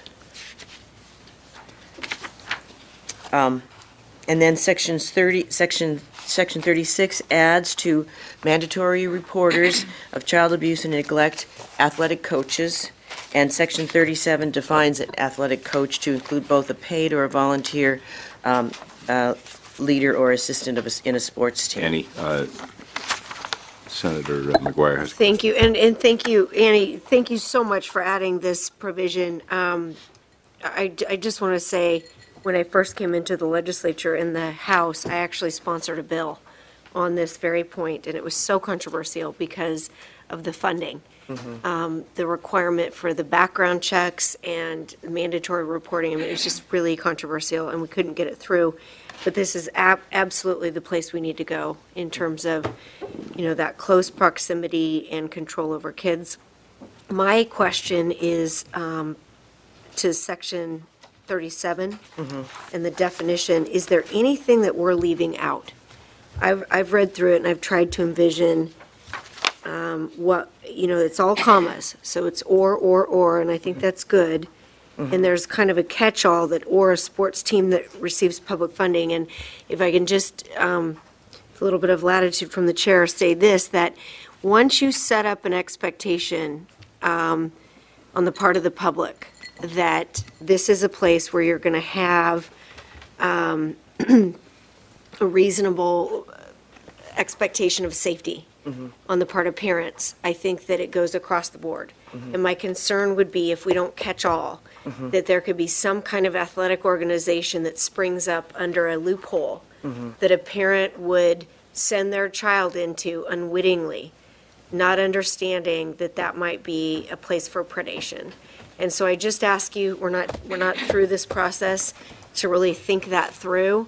Um, and then sections thirty, section, section thirty-six adds to mandatory reporters of child abuse and neglect athletic coaches, and section thirty-seven defines an athletic coach to include both a paid or a volunteer um, uh, leader or assistant of a, in a sports team. Annie, uh, Senator McGuire has. Thank you, and, and thank you, Annie, thank you so much for adding this provision. Um, I, I just want to say, when I first came into the legislature in the House, I actually sponsored a bill on this very point, and it was so controversial because of the funding. Um, the requirement for the background checks and mandatory reporting, I mean, it was just really controversial, and we couldn't get it through. But this is ab- absolutely the place we need to go in terms of, you know, that close proximity and control over kids. My question is um, to section thirty-seven and the definition. Is there anything that we're leaving out? I've, I've read through it and I've tried to envision um, what, you know, it's all commas. So it's or, or, or, and I think that's good. And there's kind of a catch-all that, or a sports team that receives public funding. And if I can just, um, a little bit of latitude from the chair, say this, that once you set up an expectation um, on the part of the public that this is a place where you're going to have um, a reasonable expectation of safety on the part of parents, I think that it goes across the board. And my concern would be if we don't catch all, that there could be some kind of athletic organization that springs up under a loophole that a parent would send their child into unwittingly, not understanding that that might be a place for predation. And so I just ask you, we're not, we're not through this process, to really think that through.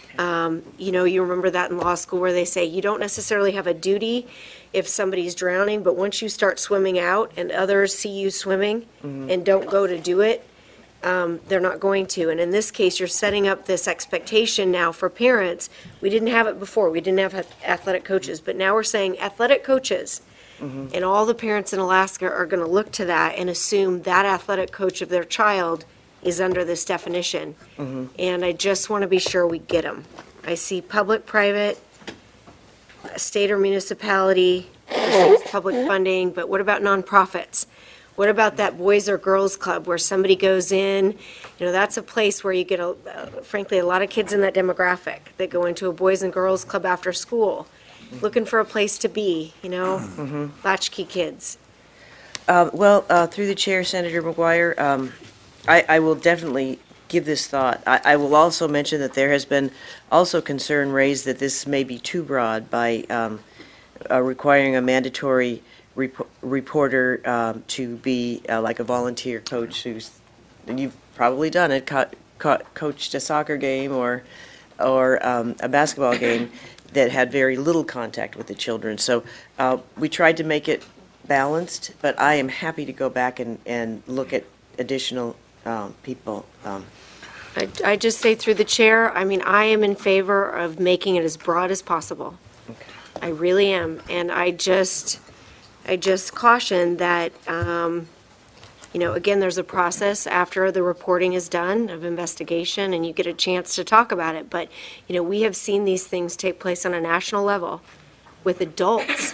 Um, You know, you remember that in law school where they say you don't necessarily have a duty if somebody's drowning, but once you start swimming out and others see you swimming and don't go to do it, um, they're not going to. And in this case, you're setting up this expectation now for parents. We didn't have it before. We didn't have athletic coaches, but now we're saying athletic coaches. And all the parents in Alaska are going to look to that and assume that athletic coach of their child is under this definition. And I just want to be sure we get them. I see public, private, state or municipality, receives public funding, but what about nonprofits? What about that boys or girls club where somebody goes in? You know, that's a place where you get, a, uh, frankly, a lot of kids in that demographic that go into a boys and girls club after school, looking for a place to be, you know, latchkey kids. Uh, Well, uh, through the chair, Senator McGuire, um, I, I will definitely give this thought. I, I will also mention that there has been also concern raised that this may be too broad by um, uh, requiring a mandatory rep- reporter um, to be uh, like a volunteer coach who's, and you've probably done it, co- co- coached a soccer game or, or um, a basketball game that had very little contact with the children. So uh, we tried to make it balanced, but I am happy to go back and, and look at additional um, people. Um, I, I just say through the chair, I mean, I am in favor of making it as broad as possible. I really am. And I just, I just caution that, um, you know, again, there's a process after the reporting is done of investigation and you get a chance to talk about it. But, you know, we have seen these things take place on a national level with adults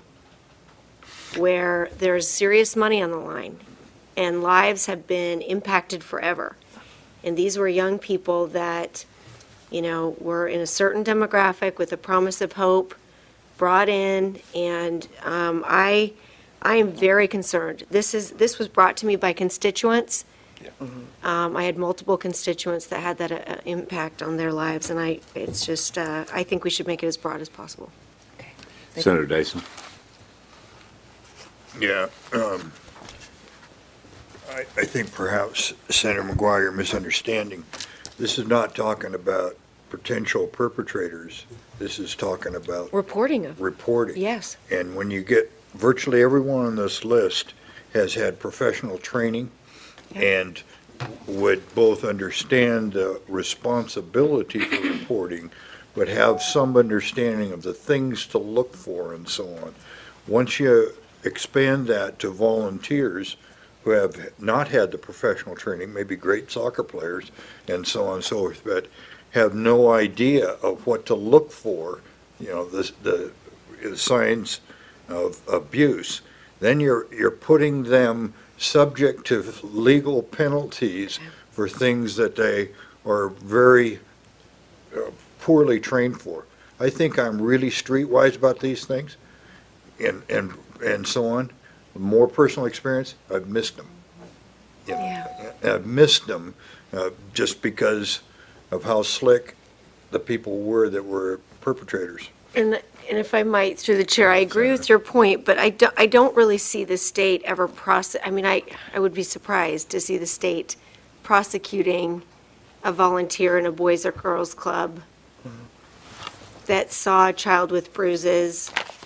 where there's serious money on the line and lives have been impacted forever. And these were young people that, you know, were in a certain demographic with a promise of hope, brought in, and um, I, I am very concerned. This is, this was brought to me by constituents. Um, I had multiple constituents that had that uh, impact on their lives, and I, it's just, uh, I think we should make it as broad as possible. Thank Senator Dyson? Yeah, um, I, I think perhaps Senator McGuire, you're misunderstanding. This is not talking about potential perpetrators. This is talking about Reporting of, reporting. yes. And when you get, virtually everyone on this list has had professional training and would both understand the responsibility for reporting, but have some understanding of the things to look for and so on. Once you expand that to volunteers who have not had the professional training, maybe great soccer players and so on and so forth, but have no idea of what to look for, you know, the, the, the signs of abuse, then you're, you're putting them subject to legal penalties for things that they are very uh, poorly trained for. I think I'm really streetwise about these things and, and, and so on. More personal experience, I've missed them. You know, Yeah. I've missed them uh, just because of how slick the people were that were perpetrators. And, and if I might, through the chair, I agree with your point, but I don't, I don't really see the state ever process, I mean, I, I would be surprised to see the state prosecuting a volunteer in a Boys or Girls Club that saw a child with bruises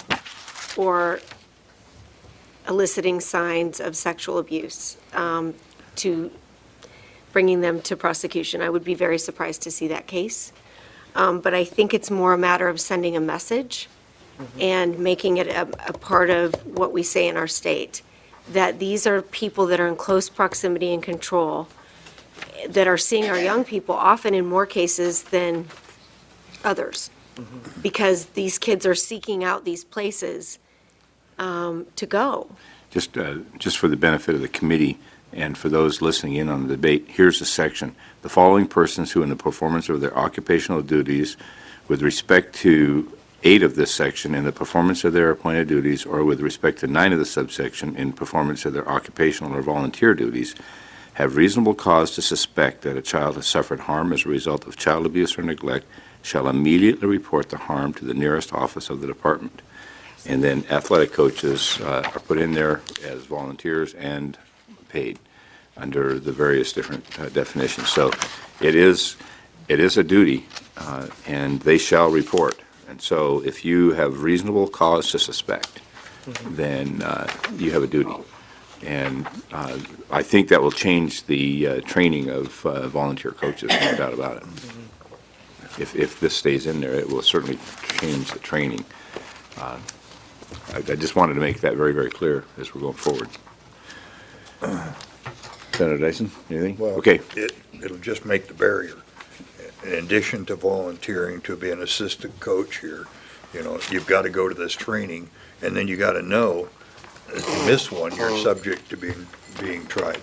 or eliciting signs of sexual abuse, um, to bringing them to prosecution. I would be very surprised to see that case. Um, But I think it's more a matter of sending a message and making it a, a part of what we say in our state, that these are people that are in close proximity and control, that are seeing our young people often in more cases than others, because these kids are seeking out these places um, to go. Just, uh, just for the benefit of the committee and for those listening in on the debate, here's the section. The following persons who in the performance of their occupational duties with respect to eight of this section in the performance of their appointed duties or with respect to nine of the subsection in performance of their occupational or volunteer duties have reasonable cause to suspect that a child has suffered harm as a result of child abuse or neglect shall immediately report the harm to the nearest office of the department. And then athletic coaches uh, are put in there as volunteers and paid under the various different uh, definitions. So it is, it is a duty, uh, and they shall report. And so if you have reasonable cause to suspect, then uh, you have a duty. And uh, I think that will change the uh, training of uh, volunteer coaches, no doubt about it. If, if this stays in there, it will certainly change the training. Uh, I, I just wanted to make that very, very clear as we're going forward. Senator Dyson, anything? Well, Okay. It, it'll just make the barrier. In addition to volunteering to be an assistant coach here, you know, you've got to go to this training, and then you got to know, if you miss one, you're subject to being, being tried.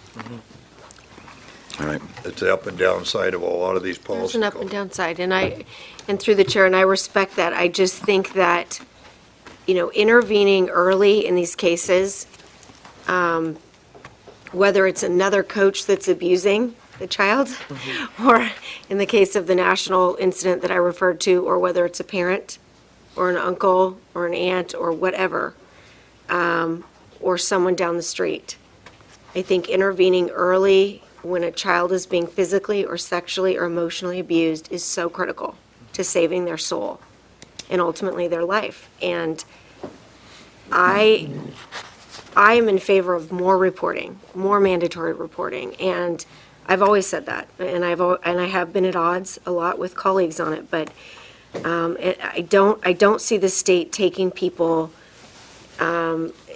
All right. It's the up and down side of a lot of these policies. There's an up and down side, and I, and through the chair, and I respect that. I just think that, you know, intervening early in these cases, um, whether it's another coach that's abusing the child, or in the case of the national incident that I referred to, or whether it's a parent, or an uncle, or an aunt, or whatever, um, or someone down the street. I think intervening early when a child is being physically or sexually or emotionally abused is so critical to saving their soul and ultimately their life. And I, I am in favor of more reporting, more mandatory reporting, and I've always said that, and I've al- and I have been at odds a lot with colleagues on it, but um, it, I don't I don't see the state taking people, um,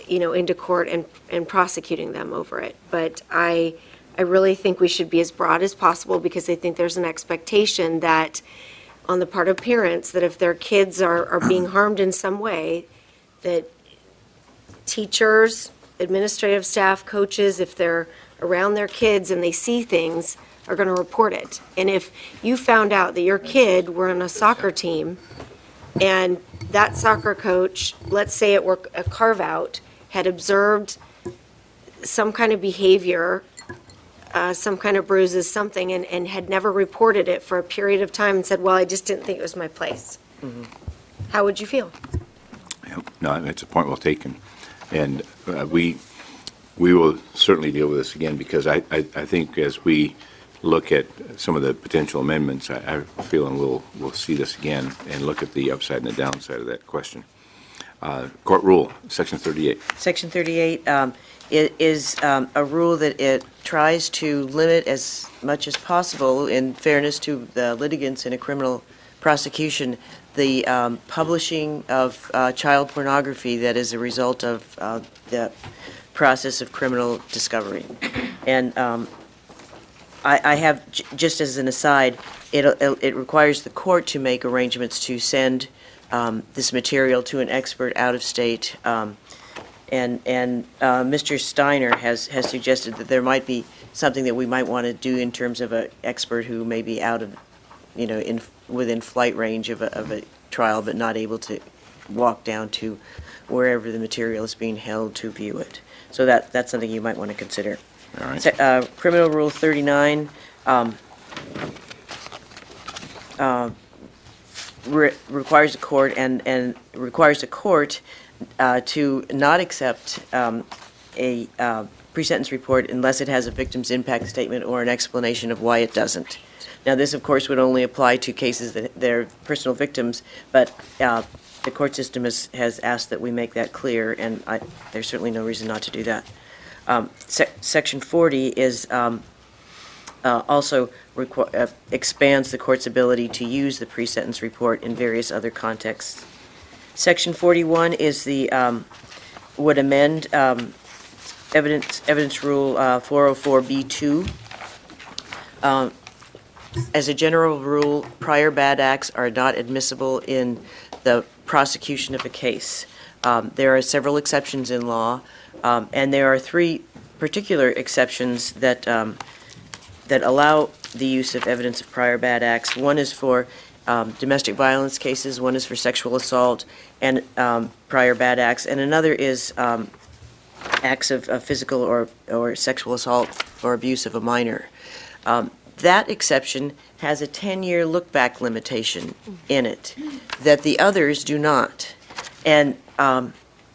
you know, into court and, and prosecuting them over it. But I, I really think we should be as broad as possible, because I think there's an expectation that, on the part of parents, that if their kids are, are being harmed in some way, that teachers, administrative staff, coaches, if they're around their kids and they see things, are going to report it. And if you found out that your kid were on a soccer team and that soccer coach, let's say it were a carve-out, had observed some kind of behavior, uh, some kind of bruises, something, and, and had never reported it for a period of time and said, well, I just didn't think it was my place. Mm-hmm. How would you feel? Yep. No, it's a point well taken. And uh, we we will certainly deal with this again, because I, I, I think as we look at some of the potential amendments, I, I have a feeling we'll, we'll see this again and look at the upside and the downside of that question. Uh, Court rule, Section thirty-eight. Section thirty-eight um, i- is um, a rule that it tries to limit as much as possible, in fairness to the litigants in a criminal prosecution, the um, publishing of uh, child pornography that is a result of uh, the process of criminal discovery. And um, I, I have, j- just as an aside, it, it requires the court to make arrangements to send um, this material to an expert out of state. Um, and and uh, Mister Steiner has, has suggested that there might be something that we might want to do in terms of an expert who may be out of, you know, in within flight range of a, of a trial, but not able to walk down to wherever the material is being held to view it. So that that's something you might want to consider. All right. Se- uh, Criminal Rule thirty-nine um, uh, re- requires a court and, and requires a court uh, to not accept um, a uh, pre-sentence report unless it has a victim's impact statement or an explanation of why it doesn't. Now, this, of course, would only apply to cases that they're personal victims, but uh, the court system has, has asked that we make that clear, and I, there's certainly no reason not to do that. Um, sec- Section forty is um, uh, also requ- uh, expands the court's ability to use the pre-sentence report in various other contexts. Section forty-one is the um, would amend um, evidence evidence rule uh, four oh four B two. Um, as a general rule, prior bad acts are not admissible in the prosecution of a case. Um, there are several exceptions in law. Um, and there are three particular exceptions that um, that allow the use of evidence of prior bad acts. One is for um, domestic violence cases, one is for sexual assault and um, prior bad acts, and another is um, acts of, of physical or, or sexual assault or abuse of a minor. Um, that exception has a ten-year look-back limitation in it that the others do not. And um,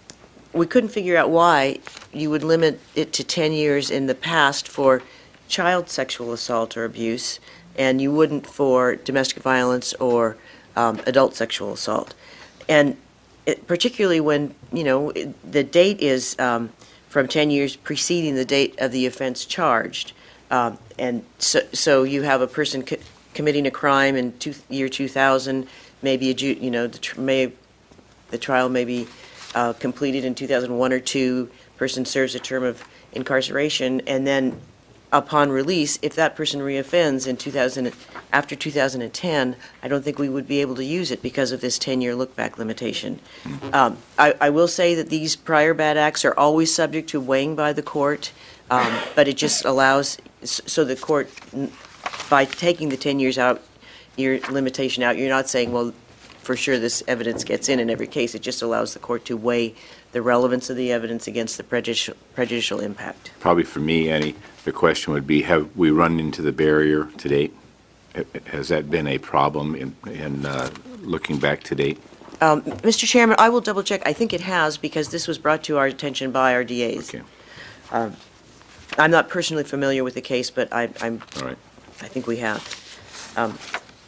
we couldn't figure out why you would limit it to ten years in the past for child sexual assault or abuse, and you wouldn't for domestic violence or um, adult sexual assault. And it, particularly when, you know, it, the date is um, from ten years preceding the date of the offense charged. Um, and so, so you have a person co- committing a crime in two, year two thousand, maybe, a, ju- you know, the, tr- may, the trial may be Uh, completed in two thousand one or two, person serves a term of incarceration, and then upon release, if that person reoffends in two thousand, after two thousand ten, I don't think we would be able to use it because of this ten-year look-back limitation. Um, I, I will say that these prior bad acts are always subject to weighing by the court, um, but it just allows, so the court, by taking the ten years out, year limitation out, you're not saying, well, for sure this evidence gets in in every case. It just allows the court to weigh the relevance of the evidence against the prejudicial, prejudicial impact. Probably for me, Annie, the question would be, have we run into the barrier to date? Has that been a problem in, in uh, looking back to date? Um, Mister Chairman, I will double check. I think it has, because this was brought to our attention by our D As. Okay, Um, I'm not personally familiar with the case, but I, I'm, all right. I think we have. Um,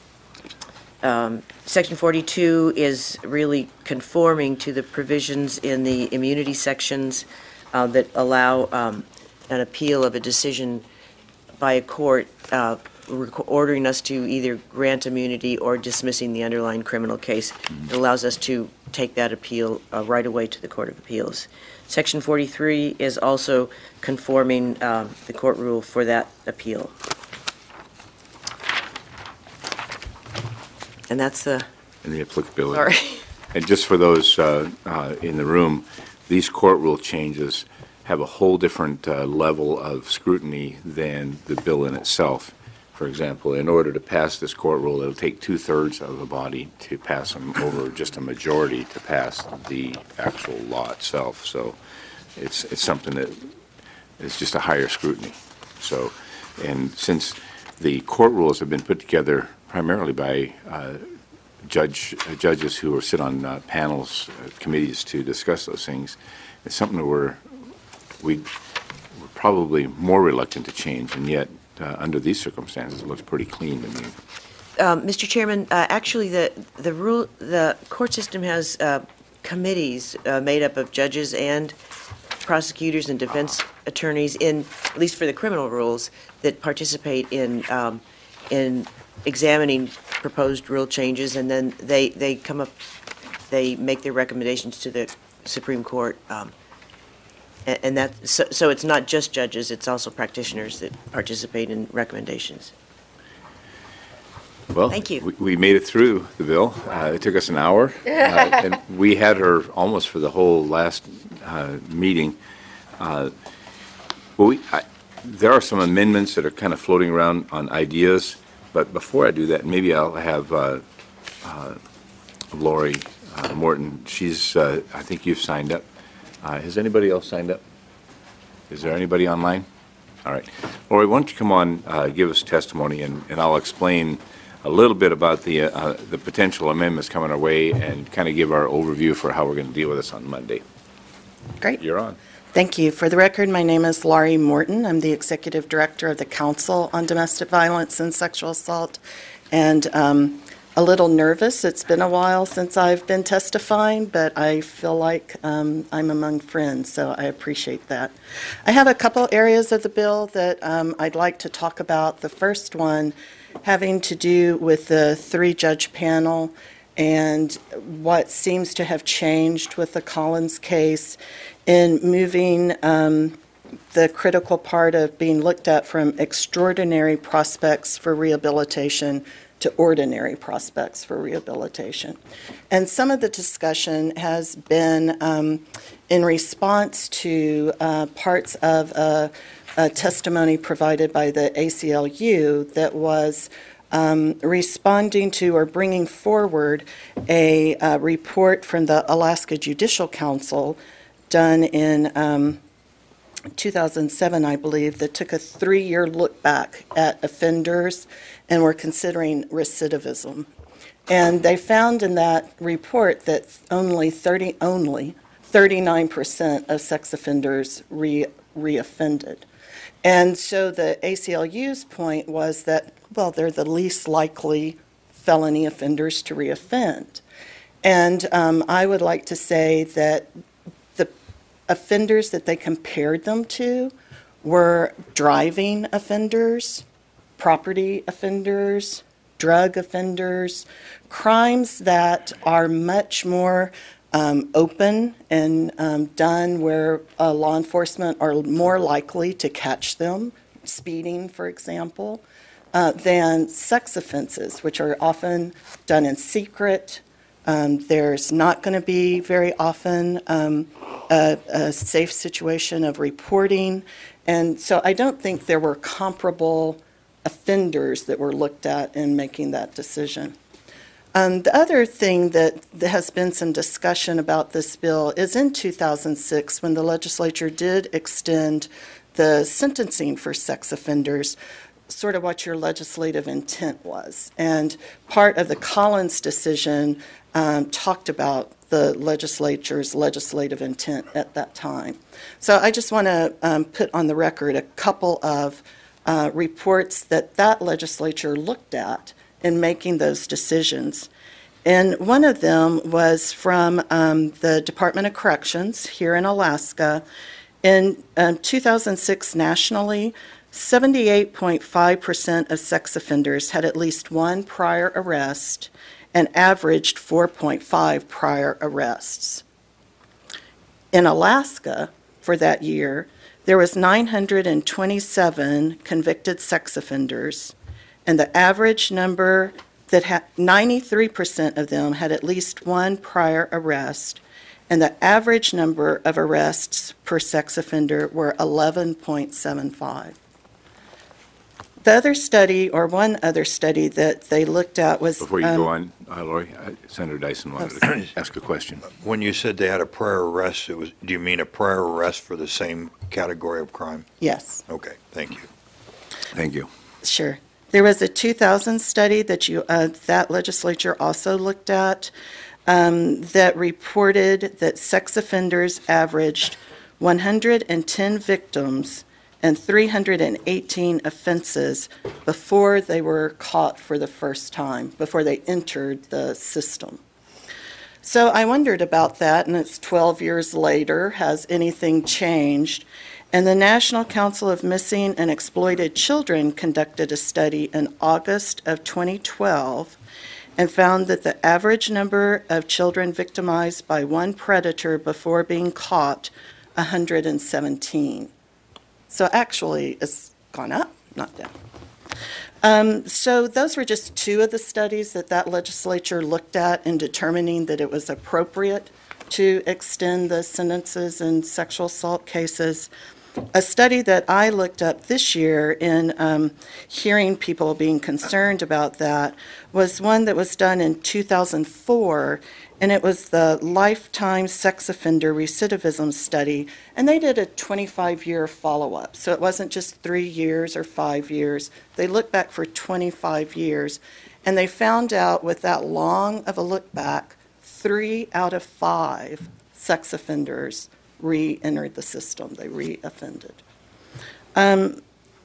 um, Section forty-two is really conforming to the provisions in the immunity sections uh, that allow um, an appeal of a decision by a court uh, reco- ordering us to either grant immunity or dismissing the underlying criminal case. It allows us to take that appeal uh, right away to the Court of Appeals. Section forty-three is also conforming uh, the court rule for that appeal. And that's the, And the applicability. sorry. And just for those uh, uh, in the room, these court rule changes have a whole different uh, level of scrutiny than the bill in itself. For example, in order to pass this court rule, it'll take two-thirds of the body to pass them over just a majority to pass the actual law itself. So it's it's something that is just a higher scrutiny. So, and since the court rules have been put together primarily by uh, judge uh, judges who are sit on uh, panels, uh, committees to discuss those things, it's something that we're we we're probably more reluctant to change, and yet uh, under these circumstances, it looks pretty clean to me. Um, Mister Chairman, uh, actually, the, the rule, the court system has uh, committees uh, made up of judges and prosecutors and defense attorneys in, at least for the criminal rules, that participate in, um, in examining proposed rule changes, and then they, they come up, they make their recommendations to the Supreme Court. Um, a- and that, so, so it's not just judges, it's also practitioners that participate in recommendations. Well, Thank you. We, we made it through the bill. Uh, it took us an hour, uh, and we had her almost for the whole last uh, meeting. Uh, well, we, I, there are some amendments that are kind of floating around on ideas, but before I do that, maybe I'll have uh, uh, Lori uh, Morton. She's, uh, I think you've signed up. Uh, has anybody else signed up? Is there anybody online? All right. Lori, why don't you come on, uh, give us testimony, and, and I'll explain a little bit about the, uh, the potential amendments coming our way and kind of give our overview for how we're going to deal with this on Monday. Great. You're on. Thank you. For the record, my name is Laurie Morton. I'm the Executive Director of the Council on Domestic Violence and Sexual Assault, and um, a little nervous. It's been a while since I've been testifying, but I feel like um, I'm among friends, so I appreciate that. I have a couple areas of the bill that um, I'd like to talk about. The first one having to do with the three-judge panel and what seems to have changed with the Collins case in moving um, the critical part of being looked at from extraordinary prospects for rehabilitation to ordinary prospects for rehabilitation. And some of the discussion has been um, in response to uh, parts of a, a testimony provided by the A C L U that was um, responding to or bringing forward a, a report from the Alaska Judicial Council done in um, two thousand seven, I believe, that took a three-year look back at offenders and were considering recidivism. And they found in that report that only thirty, only thirty-nine percent of sex offenders re, reoffended. And so the A C L U's point was that, well, they're the least likely felony offenders to reoffend. And um, I would like to say that the offenders that they compared them to were driving offenders, property offenders, drug offenders, crimes that are much more um, open and um, done where uh, law enforcement are more likely to catch them, speeding, for example, uh, than sex offenses, which are often done in secret. Um, there's not going to be very often um, a, a safe situation of reporting. And so I don't think there were comparable offenders that were looked at in making that decision. Um, the other thing that there has been some discussion about this bill is in two thousand six, when the legislature did extend the sentencing for sex offenders, sort of what your legislative intent was. And part of the Collins decision um, talked about the legislature's legislative intent at that time. So I just want to um, put on the record a couple of uh, reports that that legislature looked at in making those decisions. And one of them was from um, the Department of Corrections here in Alaska. In um, two thousand six nationally, seventy-eight point five percent of sex offenders had at least one prior arrest and averaged four point five prior arrests. In Alaska, for that year, there was nine hundred twenty-seven convicted sex offenders, and the average number that had ninety-three percent of them had at least one prior arrest, and the average number of arrests per sex offender were eleven point seven five. The other study, or one other study that they looked at was... Before you um, go on, uh, Lori, uh, Senator Dyson wanted to ask a question. When you said they had a prior arrest, it was, do you mean a prior arrest for the same category of crime? Yes. Okay, thank you. Thank you. Sure. There was a two thousand study that you, uh, that legislature also looked at um, that reported that sex offenders averaged one hundred ten victims and three hundred eighteen offenses before they were caught for the first time, before they entered the system. So I wondered about that, and it's twelve years later. Has anything changed? And the National Council of Missing and Exploited Children conducted a study in August of twenty twelve and found that the average number of children victimized by one predator before being caught, one hundred seventeen. So actually, it's gone up, not down. Um, so those were just two of the studies that that legislature looked at in determining that it was appropriate to extend the sentences in sexual assault cases. A study that I looked up this year in um, hearing people being concerned about that was one that was done in two thousand four, and it was the Lifetime Sex Offender Recidivism Study, and they did a twenty-five year follow-up. So it wasn't just three years or five years. They looked back for twenty-five years, and they found out with that long of a look back, three out of five sex offenders re-entered the system. They re-offended. Um,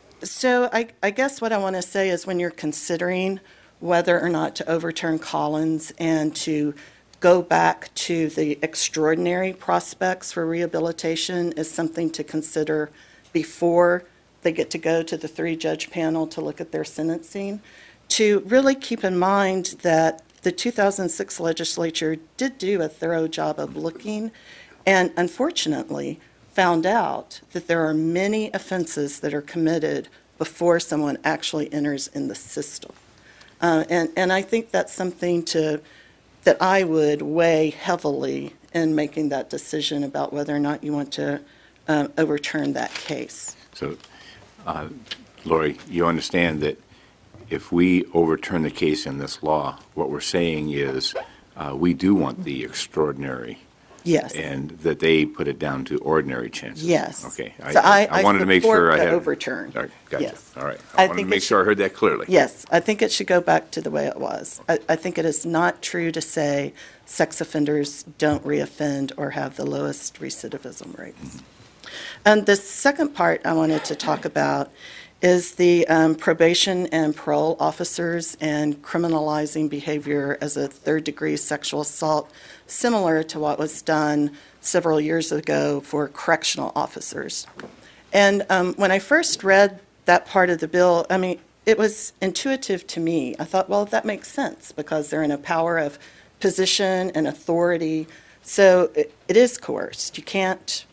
so I, I guess what I want to say is when you're considering whether or not to overturn Collins and to go back to the extraordinary prospects for rehabilitation is something to consider before they get to go to the three-judge panel to look at their sentencing, to really keep in mind that the two thousand six legislature did do a thorough job of looking and unfortunately found out that there are many offenses that are committed before someone actually enters in the system. Uh, and, and I think that's something to that I would weigh heavily in making that decision about whether or not you want to um, overturn that case. So, uh, Lori, you understand that if we overturn the case in this law, what we're saying is uh, we do want the extraordinary. Yes. And that they put it down to ordinary chances. Yes. Okay. So I, I wanted to make sure support I the had overturn. All right, gotcha. Yes. All right. I I wanted think to it make sure I heard that clearly. Yes, I think it should go back to the way it was. I, I think it is not true to say sex offenders don't reoffend or have the lowest recidivism rates. Mm-hmm. And the second part I wanted to talk about is the um, probation and parole officers and criminalizing behavior as a third-degree sexual assault, similar to what was done several years ago for correctional officers. And um, when I first read that part of the bill, I mean, it was intuitive to me. I thought, well, that makes sense because they're in a power of position and authority. So it, it is coerced. You can't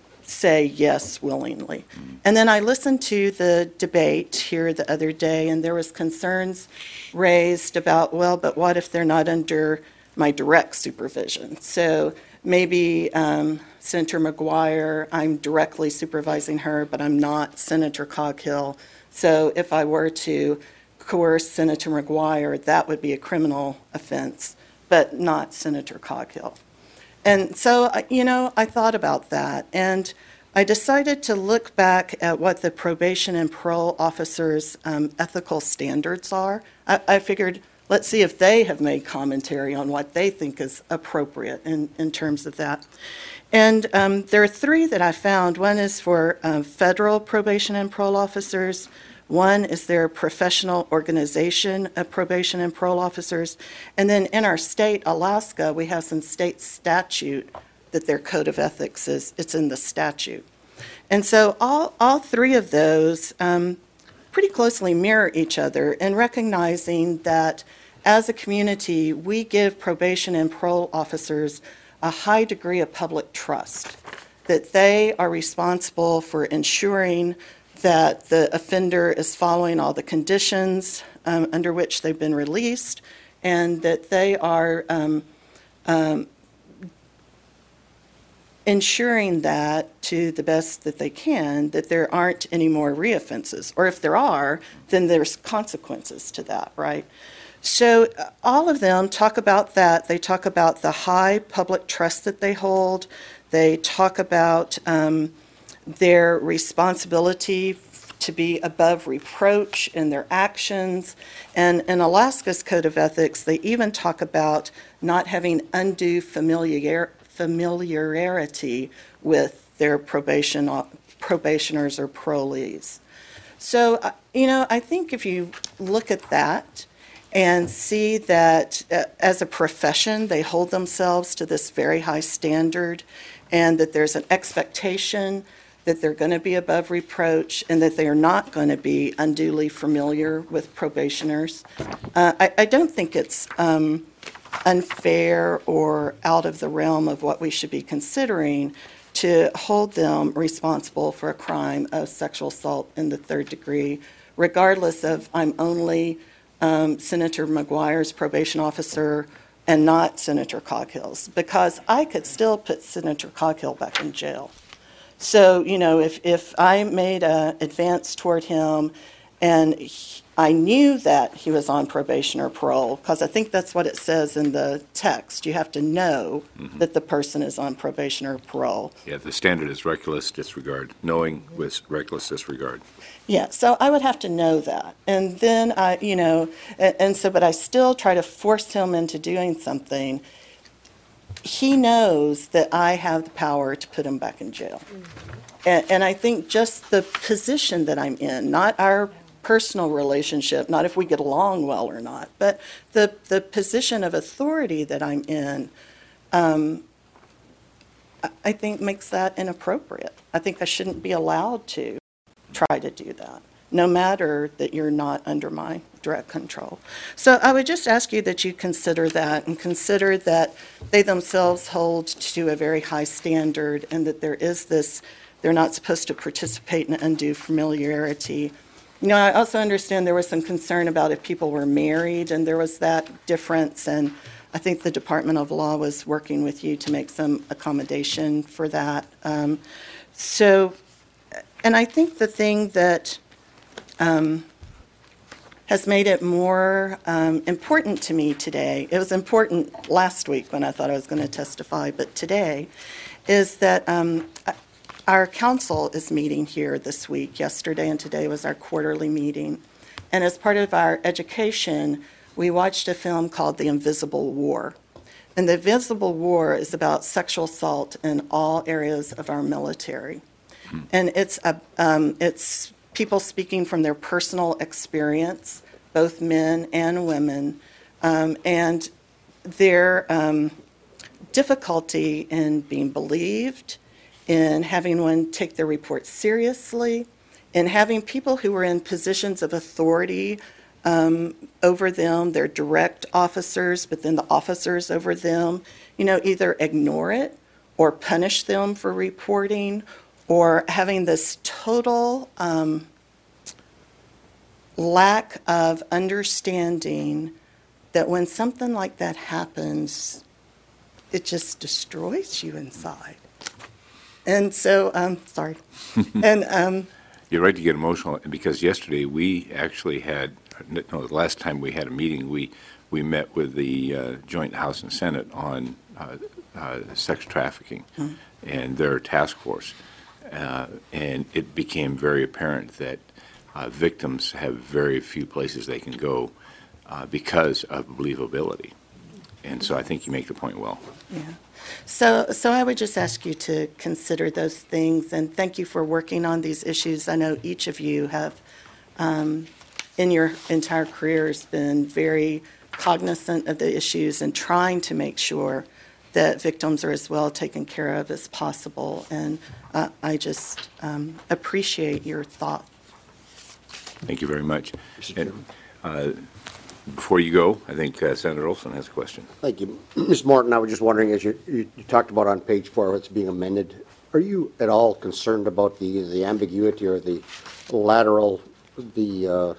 say yes willingly. And then I listened to the debate here the other day, and there was concerns raised about, well, but what if they're not under my direct supervision? So maybe um, Senator McGuire, I'm directly supervising her, but I'm not Senator Coghill. So if I were to coerce Senator McGuire, that would be a criminal offense, but not Senator Coghill. And so, you know, I thought about that, and I decided to look back at what the probation and parole officers' um, ethical standards are. I, I figured, let's see if they have made commentary on what they think is appropriate in, in terms of that. And um, there are three that I found. One is for uh, federal probation and parole officers. One is their professional organization of probation and parole officers. And then in our state, Alaska, we have some state statute that their code of ethics is, it's in the statute. And so all, all three of those um, pretty closely mirror each other in recognizing that as a community, we give probation and parole officers a high degree of public trust, that they are responsible for ensuring that the offender is following all the conditions um, under which they've been released, and that they are um, um, ensuring that to the best that they can, that there aren't any more reoffenses. Or if there are, then there's consequences to that, right? So uh, all of them talk about that. They talk about the high public trust that they hold. They talk about um, their responsibility to be above reproach in their actions. And in Alaska's Code of Ethics, they even talk about not having undue familiar, familiarity with their probation, probationers or parolees. So, uh, you know, I think if you look at that and see that uh, as a profession, they hold themselves to this very high standard, and that there's an expectation that they're going to be above reproach and that they are not going to be unduly familiar with probationers. Uh, I, I don't think it's um, unfair or out of the realm of what we should be considering to hold them responsible for a crime of sexual assault in the third degree, regardless of I'm only um, Senator McGuire's probation officer and not Senator Coghill's, because I could still put Senator Coghill back in jail. So, you know, if, if I made an advance toward him and he, I knew that he was on probation or parole, because I think that's what it says in the text. You have to know mm-hmm. that the person is on probation or parole. Yeah, the standard is reckless disregard, knowing with reckless disregard. Yeah, so I would have to know that. And then I, you know, and, and so, but I still try to force him into doing something. He knows that I have the power to put him back in jail. Mm-hmm. And, and I think just the position that I'm in, not our personal relationship, not if we get along well or not, but the, the position of authority that I'm in, um, I think makes that inappropriate. I think I shouldn't be allowed to try to do that, no matter that you're not under my direct control. So I would just ask you that you consider that, and consider that they themselves hold to a very high standard, and that there is this, they're not supposed to participate in undue familiarity. You know, I also understand there was some concern about if people were married, and there was that difference, and I think the Department of Law was working with you to make some accommodation for that. Um, so, and I think the thing that um, has made it more um, important to me today, it was important last week when I thought I was going to testify, but today, is that um, our council is meeting here this week. Yesterday and today was our quarterly meeting. And as part of our education, we watched a film called The Invisible War. And The Invisible War is about sexual assault in all areas of our military. Hmm. And it's, a, um, it's people speaking from their personal experience, both men and women, um, and their um, difficulty in being believed, in having one take their report seriously, in having people who were in positions of authority um, over them, their direct officers, but then the officers over them, you know, either ignore it or punish them for reporting, or having this total um, lack of understanding that when something like that happens, it just destroys you inside. And so, um, sorry. and um, You're right to get emotional, because yesterday we actually had, no, the last time we had a meeting, we, we met with the uh, Joint House and Senate on uh, uh, sex trafficking mm-hmm. and their task force. Uh, and it became very apparent that uh, victims have very few places they can go uh, because of believability. And so I think you make the point well. Yeah. So, so I would just ask you to consider those things, and thank you for working on these issues. I know each of you have, um, in your entire careers, been very cognizant of the issues and trying to make sure that victims are as well taken care of as possible. And uh, I just um, appreciate your thought. Thank you very much. And, uh, before you go, I think uh, Senator Olson has a question. Thank you. Miz Morton, I was just wondering, as you, you you talked about on page four, what's being amended, are you at all concerned about the, the ambiguity or the lateral, the, uh,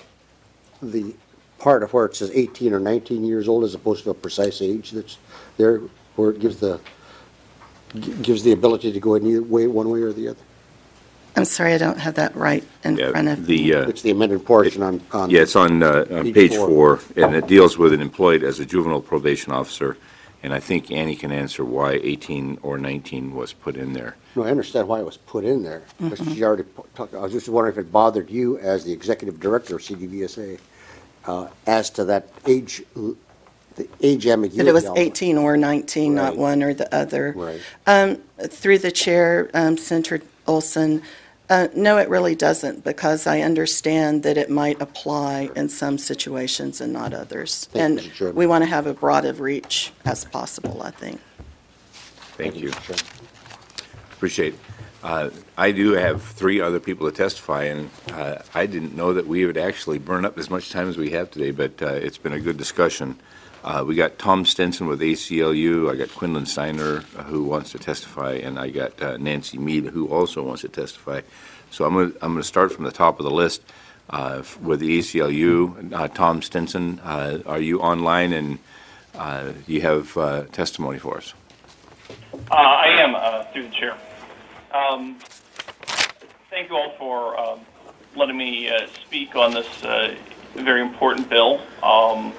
the part of where it says eighteen or nineteen years old as opposed to a precise age that's there, where it gives the, gi- gives the ability to go in either way, one way or the other? I'm sorry, I don't have that right in Yeah, front of me. the, uh, It's the amended portion on, on. yeah, it's on, uh, on Page page four. four, and it deals with an employed as a juvenile probation officer, and I think Annie can answer why eighteen or nineteen was put in there. No, I understand why it was put in there, but she already pu- talked, I was just wondering if it bothered you as the executive director of C D V S A, uh, as to that age, l- the age ambiguity. That it was element. eighteen or nineteen, not Right. one or the other. Right. Um, Through the chair, um, Senator Olson, uh, no, it really doesn't, because I understand that it might apply in some situations and not others. Thank you, And Mister Chairman. we want to have a broad of reach as possible, I think. Thank you. Mister Chairman. Appreciate it. Uh, I do have three other people to testify, and uh, I didn't know that we would actually burn up as much time as we have today, but uh, it's been a good discussion. Uh, We got Tom Stenson with A C L U, I got Quinlan Steiner, uh, who wants to testify, and I got uh, Nancy Mead, who also wants to testify. So I'm going to, I'm going to start from the top of the list uh, f- with the A C L U. Uh, Tom Stenson, uh, are you online, and uh, you have uh, testimony for us? Uh, I am, uh, through the chair. Um, thank you all for um, letting me uh, speak on this uh, very important bill. Um,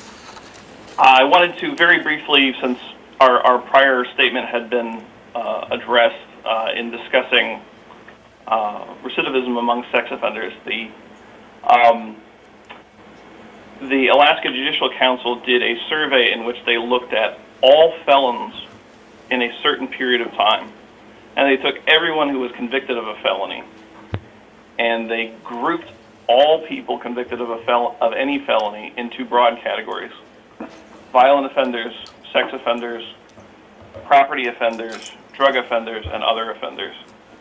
I wanted to very briefly, since our, our prior statement had been uh, addressed uh, in discussing uh, recidivism among sex offenders, the um, the Alaska Judicial Council did a survey in which they looked at all felons in a certain period of time. And they took everyone who was convicted of a felony, and they grouped all people convicted of a fel- of any felony into broad categories: violent offenders, sex offenders, property offenders, drug offenders, and other offenders.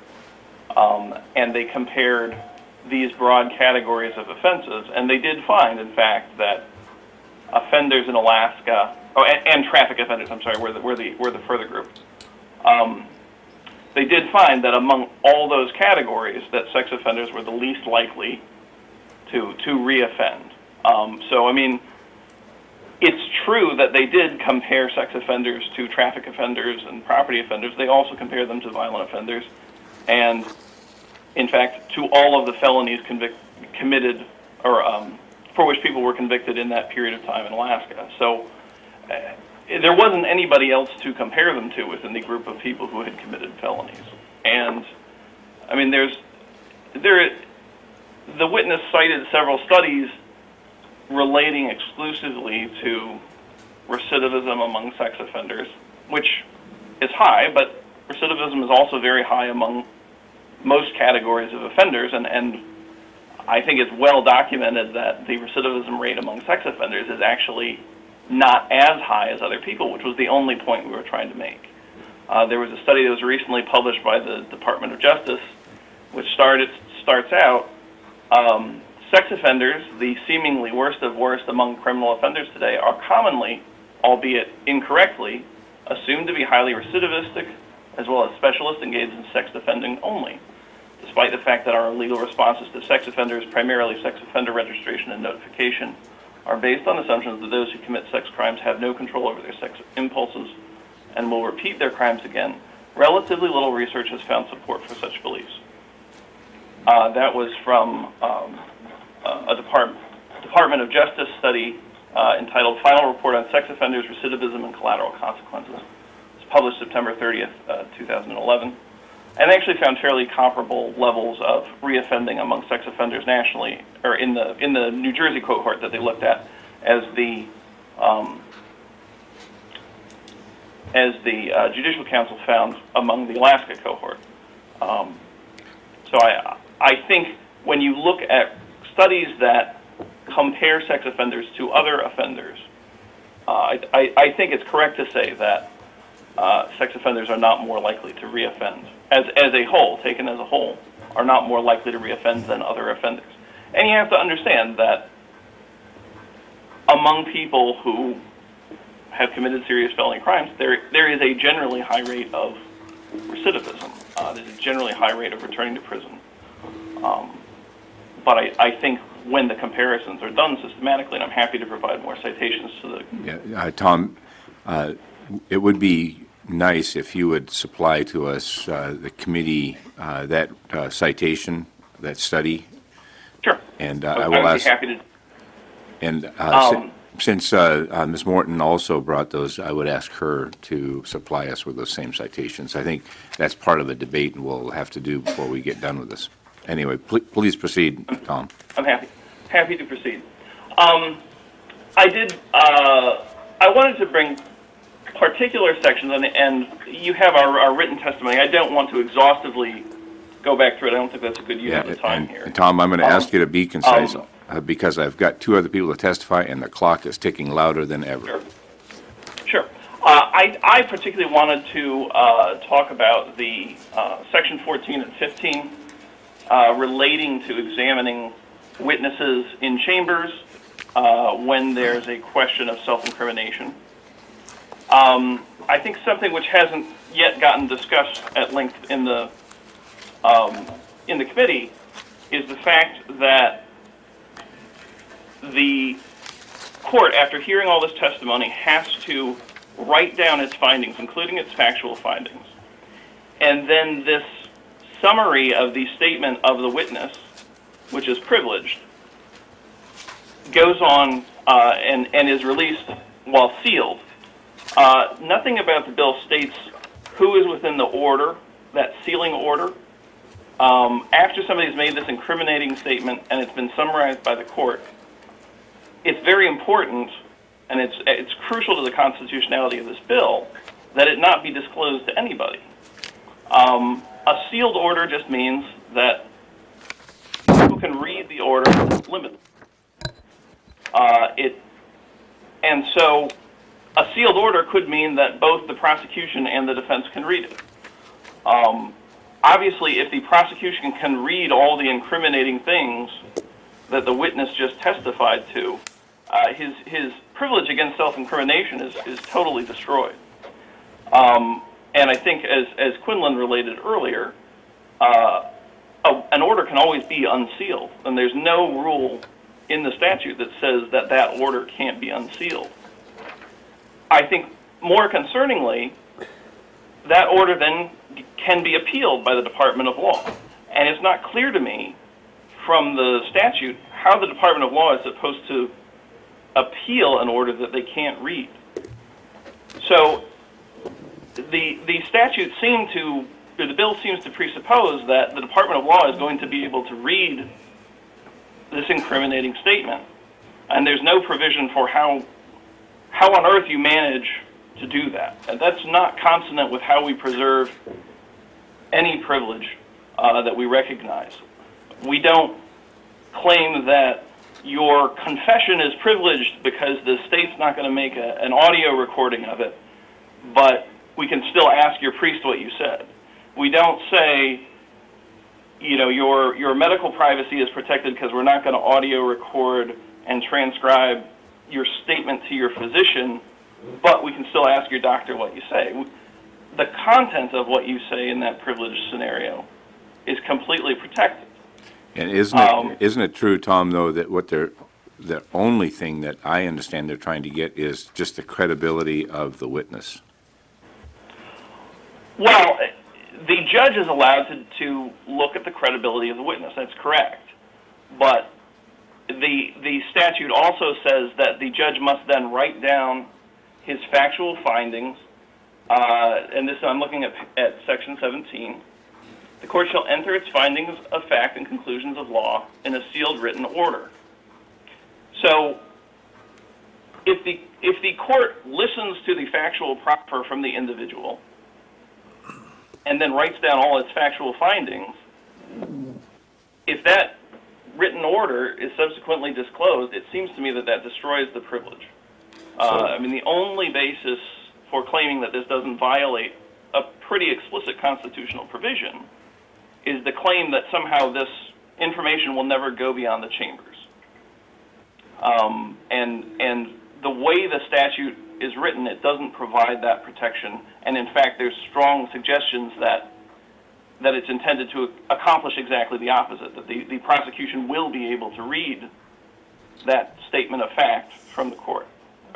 Um, and they compared these broad categories of offenses, and they did find, in fact, that offenders in Alaska, oh, and, and traffic offenders, I'm sorry, were the, were the, were the further group. Um, they did find that among all those categories, that sex offenders were the least likely to, to reoffend. Um, so, I mean, it's true that they did compare sex offenders to traffic offenders and property offenders. They also compared them to violent offenders, and in fact, to all of the felonies convict, committed or um, for which people were convicted in that period of time in Alaska. So uh, there wasn't anybody else to compare them to within the group of people who had committed felonies. And I mean, there's there the witness cited several studies relating exclusively to recidivism among sex offenders, which is high, but recidivism is also very high among most categories of offenders, and, and I think it's well documented that the recidivism rate among sex offenders is actually not as high as other people, which was the only point we were trying to make. Uh, there was a study that was recently published by the Department of Justice, which started, starts out, um, sex offenders, the seemingly worst of worst among criminal offenders today, are commonly, albeit incorrectly, assumed to be highly recidivistic, as well as specialists engaged in sex offending only, despite the fact that our legal responses to sex offenders, primarily sex offender registration and notification, are based on assumptions that those who commit sex crimes have no control over their sex impulses and will repeat their crimes again. Relatively little research has found support for such beliefs. Uh, that was from um, a Depart- Department of Justice study uh, entitled Final Report on Sex Offenders, Recidivism, and Collateral Consequences. It's published September thirtieth, uh, two thousand eleven. And they actually found fairly comparable levels of reoffending among sex offenders nationally, or in the in the New Jersey cohort that they looked at, as the um, as the uh, Judicial Council found among the Alaska cohort. Um, so I I think when you look at studies that compare sex offenders to other offenders, uh, I, I I think it's correct to say that uh, sex offenders are not more likely to reoffend. As, as a whole, taken as a whole, are not more likely to reoffend than other offenders. And you have to understand that among people who have committed serious felony crimes, there there is a generally high rate of recidivism. Uh, there's a generally high rate of returning to prison. Um, but I, I think when the comparisons are done systematically, and I'm happy to provide more citations to the... Yeah, uh, Tom, uh, it would be nice if you would supply to us, uh, the committee, uh, that uh, citation, that study. Sure. And uh, I I would will be ask... happy to... And uh, si- Um, since uh, uh, Miz Morton also brought those, I would ask her to supply us with those same citations. I think that's part of the debate, and we'll have to do before we get done with this. Anyway, pl- please proceed, Tom. I'm happy. Happy to proceed. Um, I did, uh, I wanted to bring particular sections, and, and you have our, our written testimony. I don't want to exhaustively go back through it. I don't think that's a good use of the time and, here. and Tom, I'm going to Um, ask you to be concise, um, uh, because I've got two other people to testify, and the clock is ticking louder than ever. Sure. Sure. Uh, I, I particularly wanted to uh, talk about the uh, Section fourteen and fifteen uh, relating to examining witnesses in chambers uh, when there's a question of self-incrimination. Um, I think something which hasn't yet gotten discussed at length in the um, in the committee is the fact that the court, after hearing all this testimony, has to write down its findings, including its factual findings. And then this summary of the statement of the witness, which is privileged, goes on uh, and, and is released while sealed. Uh, nothing about the bill states who is within the order, that sealing order. Um, after somebody's made this incriminating statement and it's been summarized by the court, it's very important, and it's it's crucial to the constitutionality of this bill, that it not be disclosed to anybody. Um, a sealed order just means that people can read the order limited. Uh, it, and so a sealed order could mean that both the prosecution and the defense can read it. Um, obviously, if the prosecution can read all the incriminating things that the witness just testified to, uh, his his privilege against self-incrimination is, is totally destroyed. Um, and I think, as, as Quinlan related earlier, uh, a, an order can always be unsealed, and there's no rule in the statute that says that that order can't be unsealed. I think, more concerningly, that order then can be appealed by the Department of Law. And it's not clear to me from the statute how the Department of Law is supposed to appeal an order that they can't read. So the the statute seemed to, or the bill seems to presuppose that the Department of Law is going to be able to read this incriminating statement. And there's no provision for how how on earth you manage to do that. And that's not consonant with how we preserve any privilege uh, that we recognize. We don't claim that your confession is privileged because the state's not going to make a, an audio recording of it, but we can still ask your priest what you said. We don't say, you know, your your medical privacy is protected because we're not going to audio record and transcribe your statement to your physician, but we can still ask your doctor what you say. The content of what you say in that privileged scenario is completely protected. And isn't it, Um, isn't it true, Tom, though, that what they're, the only thing that I understand they're trying to get is just the credibility of the witness? Well, the judge is allowed to, to look at the credibility of the witness. That's correct. But the the statute also says that the judge must then write down his factual findings, uh, and this I'm looking at, at Section seventeen. The court shall enter its findings of fact and conclusions of law in a sealed written order. So if the if the court listens to the factual proffer from the individual and then writes down all its factual findings, if that written order is subsequently disclosed, it seems to me that that destroys the privilege. Uh, I mean, the only basis for claiming that this doesn't violate a pretty explicit constitutional provision is the claim that somehow this information will never go beyond the chambers. Um, and, and the way the statute is written, it doesn't provide that protection. And in fact, there's strong suggestions that that it's intended to accomplish exactly the opposite, that the, the prosecution will be able to read that statement of fact from the court.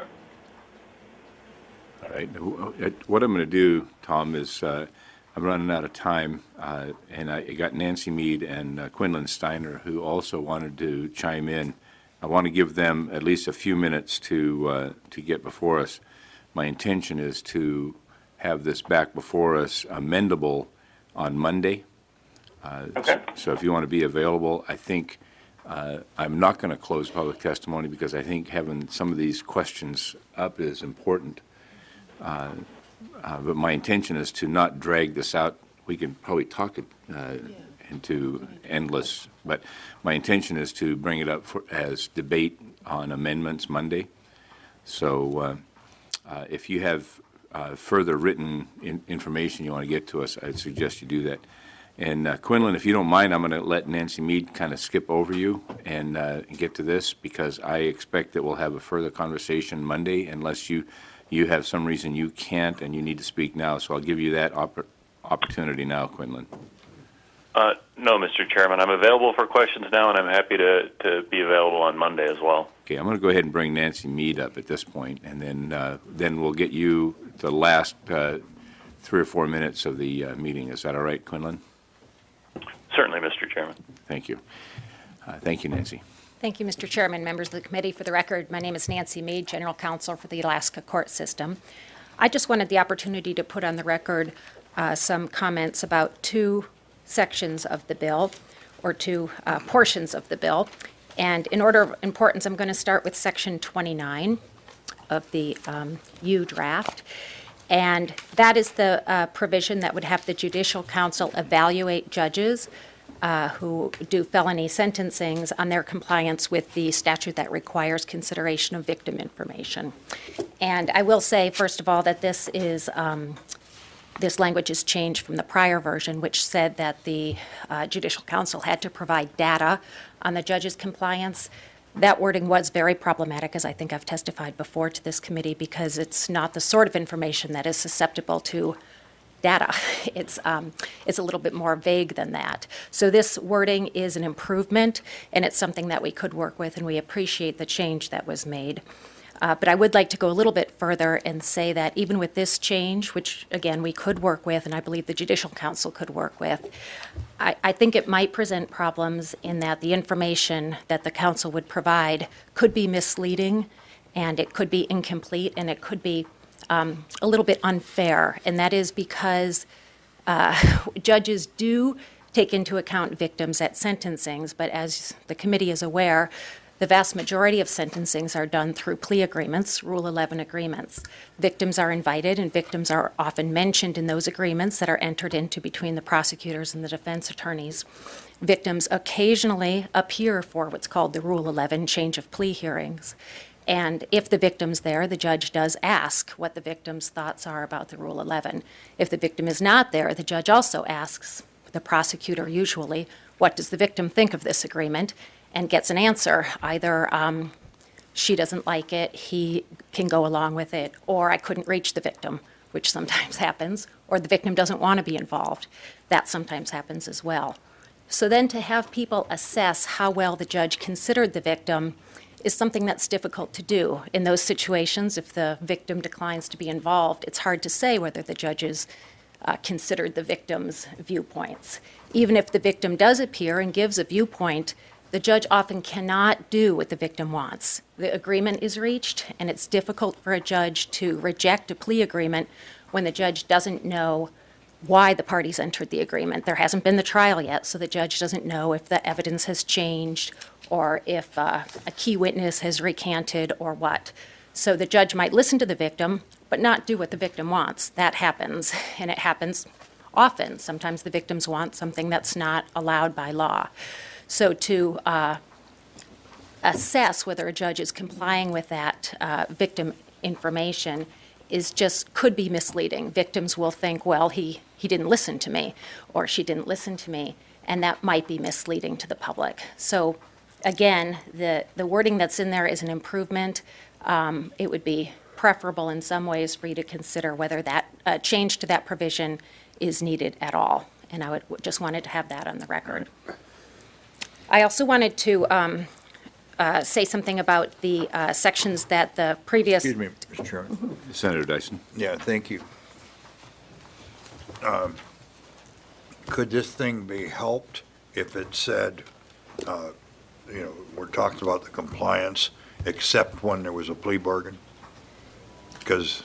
All right. What I'm going to do, Tom, is uh, I'm running out of time, uh, and I got Nancy Mead and uh, Quinlan Steiner, who also wanted to chime in. I want to give them at least a few minutes to uh, to get before us. My intention is to have this back before us amendable on Monday. Uh, Okay. So if you want to be available, I think uh, I'm not going to close public testimony because I think having some of these questions up is important. Uh, uh, but my intention is to not drag this out. We can probably talk it uh, into endless, but my intention is to bring it up for, as debate on amendments Monday. So uh, uh, if you have uh, further written in, information you want to get to us, I'd suggest you do that. And uh, Quinlan, if you don't mind, I'm going to let Nancy Mead kind of skip over you and, uh, and get to this, because I expect that we'll have a further conversation Monday unless you you have some reason you can't and you need to speak now. So I'll give you that oppor- opportunity now, Quinlan. Uh, no, Mister Chairman. I'm available for questions now, and I'm happy to, to be available on Monday as well. Okay, I'm going to go ahead and bring Nancy Mead up at this point, and then uh, then we'll get you the last uh, three or four minutes of the uh, meeting. Is that all right, Quinlan? Certainly, Mister Chairman. Thank you. Uh, thank you, Nancy. Thank you, Mister Chairman, members of the committee. For the record, my name is Nancy Mead, General Counsel for the Alaska Court System. I just wanted the opportunity to put on the record uh, some comments about two sections of the bill, or two uh, portions of the bill. And in order of importance, I'm going to start with Section twenty-nine of the um, U draft. And that is the uh, provision that would have the Judicial Council evaluate judges uh, who do felony sentencings on their compliance with the statute that requires consideration of victim information. And I will say, first of all, that this is um, this language is changed from the prior version, which said that the uh, Judicial Council had to provide data on the judge's compliance. That wording was very problematic, as I think I've testified before to this committee, because it's not the sort of information that is susceptible to data. It's um, it's a little bit more vague than that. So this wording is an improvement, and it's something that we could work with, and we appreciate the change that was made. Uh, but I would like to go a little bit further and say that even with this change, which, again, we could work with, and I believe the Judicial Council could work with, I, I think it might present problems in that the information that the Council would provide could be misleading, and it could be incomplete, and it could be um, a little bit unfair. And that is because uh, judges do take into account victims at sentencings, but as the committee is aware, the vast majority of sentencings are done through plea agreements, Rule eleven agreements. Victims are invited, and victims are often mentioned in those agreements that are entered into between the prosecutors and the defense attorneys. Victims occasionally appear for what's called the Rule eleven change of plea hearings. And if the victim's there, the judge does ask what the victim's thoughts are about the Rule eleven. If the victim is not there, the judge also asks the prosecutor, usually, what does the victim think of this agreement? And gets an answer. Either um, she doesn't like it, he can go along with it, or I couldn't reach the victim, which sometimes happens, or the victim doesn't want to be involved. That sometimes happens as well. So then to have people assess how well the judge considered the victim is something that's difficult to do. In those situations, if the victim declines to be involved, it's hard to say whether the judges uh, considered the victim's viewpoints. Even if the victim does appear and gives a viewpoint, the judge often cannot do what the victim wants. The agreement is reached, and it's difficult for a judge to reject a plea agreement when the judge doesn't know why the parties entered the agreement. There hasn't been the trial yet, so the judge doesn't know if the evidence has changed or if uh, a key witness has recanted or what. So the judge might listen to the victim, but not do what the victim wants. That happens, and it happens often. Sometimes the victims want something that's not allowed by law. So to uh, assess whether a judge is complying with that uh, victim information is just, could be misleading. Victims will think, well, he, he didn't listen to me, or she didn't listen to me, and that might be misleading to the public. So again, the, the wording that's in there is an improvement. Um, it would be preferable in some ways for you to consider whether that uh, change to that provision is needed at all. And I would just wanted to have that on the record. I also wanted to um, uh, say something about the uh, sections that the previous... Excuse me, Mister Chairman. Senator Dyson. Yeah, thank you. Um, Could this thing be helped if it said, uh, you know, we're talking about the compliance, except when there was a plea bargain? Because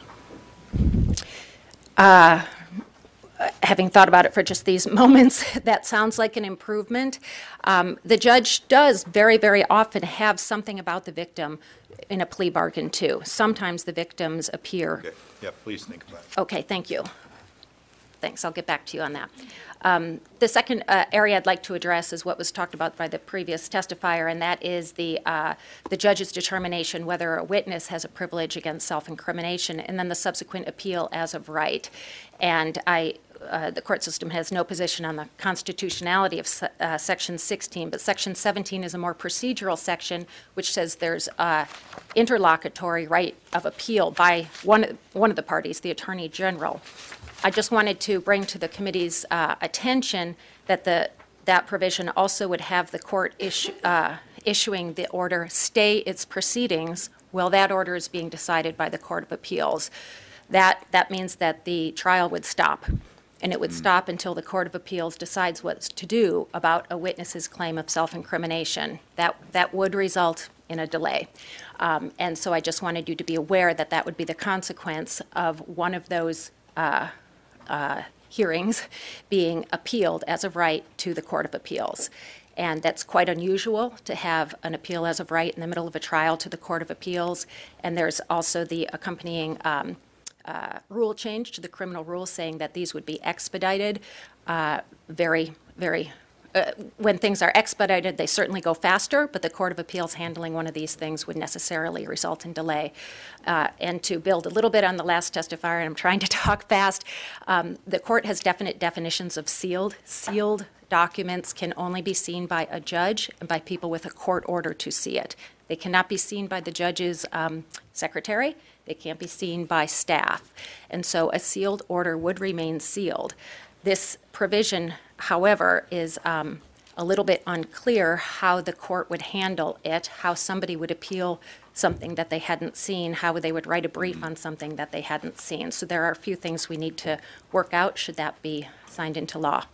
Having thought about it for just these moments, that sounds like an improvement. Um, the judge does very, very often have something about the victim in a plea bargain, too. Sometimes the victims appear. Okay, yeah, please think about it. Okay, thank you. Thanks, I'll get back to you on that. Um, the second uh, area I'd like to address is what was talked about by the previous testifier, and that is the uh, the judge's determination whether a witness has a privilege against self-incrimination, and then the subsequent appeal as of right. And I, uh, the court system has no position on the constitutionality of se- uh, Section sixteen, but Section seventeen is a more procedural section, which says there's uh, interlocutory right of appeal by one one of the parties, the Attorney General. I just wanted to bring to the committee's uh, attention that the that provision also would have the court issue, uh, issuing the order stay its proceedings while that order is being decided by the Court of Appeals. That that means that the trial would stop, and it would stop until the Court of Appeals decides what to do about a witness's claim of self-incrimination. That that would result in a delay. Um, and so I just wanted you to be aware that that would be the consequence of one of those uh, Uh, hearings being appealed as of right to the Court of Appeals. And that's quite unusual to have an appeal as of right in the middle of a trial to the Court of Appeals. And there's also the accompanying um, uh, rule change to the criminal rules saying that these would be expedited. Uh, very, very Uh, when things are expedited, they certainly go faster, but the Court of Appeals handling one of these things would necessarily result in delay. Uh, and to build a little bit on the last testifier, and I'm trying to talk fast, um, the court has definite definitions of sealed. Sealed documents can only be seen by a judge and by people with a court order to see it. They cannot be seen by the judge's um, secretary. They can't be seen by staff. And so a sealed order would remain sealed. This provision, however, is um, a little bit unclear how the court would handle it, how somebody would appeal something that they hadn't seen, how they would write a brief on something that they hadn't seen. So there are a few things we need to work out should that be signed into law.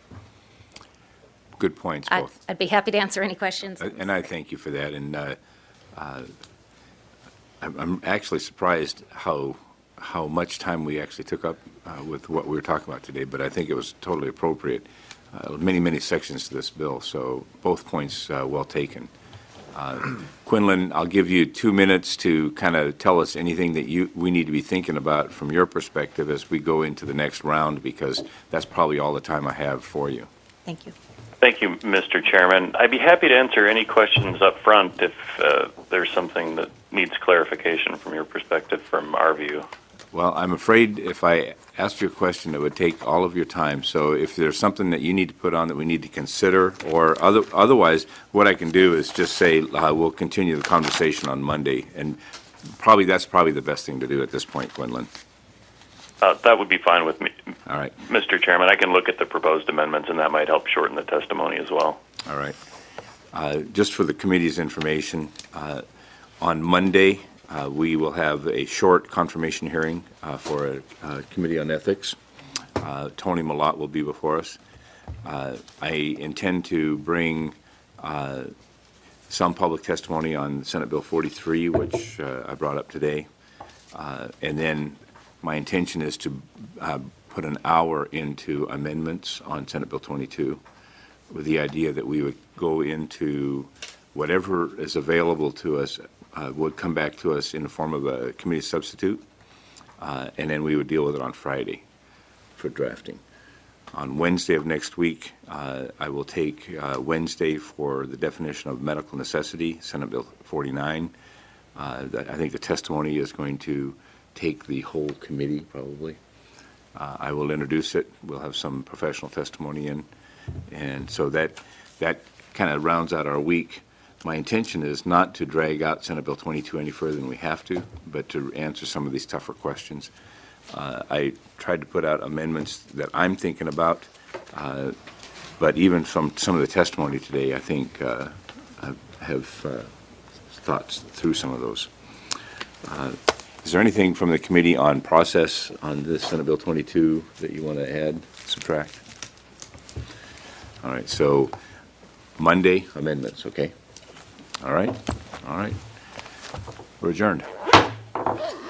Good points, I'd, both. I'd be happy to answer any questions. Uh, And I thank you for that. And uh, uh, I'm I'm actually surprised how how much time we actually took up uh, with what we were talking about today, but I think it was totally appropriate. Uh, many, many sections to this bill, so both points uh, well taken. Uh, Quinlan, I'll give you two minutes to kind of tell us anything that you we need to be thinking about from your perspective as we go into the next round, because that's probably all the time I have for you. Thank you. Thank you, Mister Chairman. I'd be happy to answer any questions up front if uh, there's something that needs clarification from your perspective, from our view. Well, I'm afraid if I asked you a question, it would take all of your time. So if there's something that you need to put on that we need to consider, or other, otherwise, what I can do is just say uh, we'll continue the conversation on Monday. And probably that's probably the best thing to do at this point, Quinlan. Uh, that would be fine with me. All right. Mister Chairman, I can look at the proposed amendments, and that might help shorten the testimony as well. All right. Uh, just for the committee's information, uh, on Monday, Uh, we will have a short confirmation hearing uh, for a uh, Committee on Ethics. Uh, Tony Malott will be before us. Uh, I intend to bring uh, some public testimony on Senate Bill forty-three, which uh, I brought up today. Uh, and then my intention is to uh, put an hour into amendments on Senate Bill twenty-two, with the idea that we would go into whatever is available to us Uh, would come back to us in the form of a committee substitute, uh, and then we would deal with it on Friday for drafting. On Wednesday of next week, uh, I will take uh, Wednesday for the definition of medical necessity, Senate Bill forty-nine. Uh, I think the testimony is going to take the whole committee, probably. Uh, I will introduce it. We'll have some professional testimony in. And so that, that kind of rounds out our week. My intention is not to drag out Senate Bill twenty-two any further than we have to, but to answer some of these tougher questions. Uh, I tried to put out amendments that I'm thinking about, uh, but even from some of the testimony today, I think uh, I have uh, thought through some of those. Uh, is there anything from the committee on process on this Senate Bill twenty-two that you want to add, subtract? All right, so Monday amendments, okay? All right, all right. We're adjourned.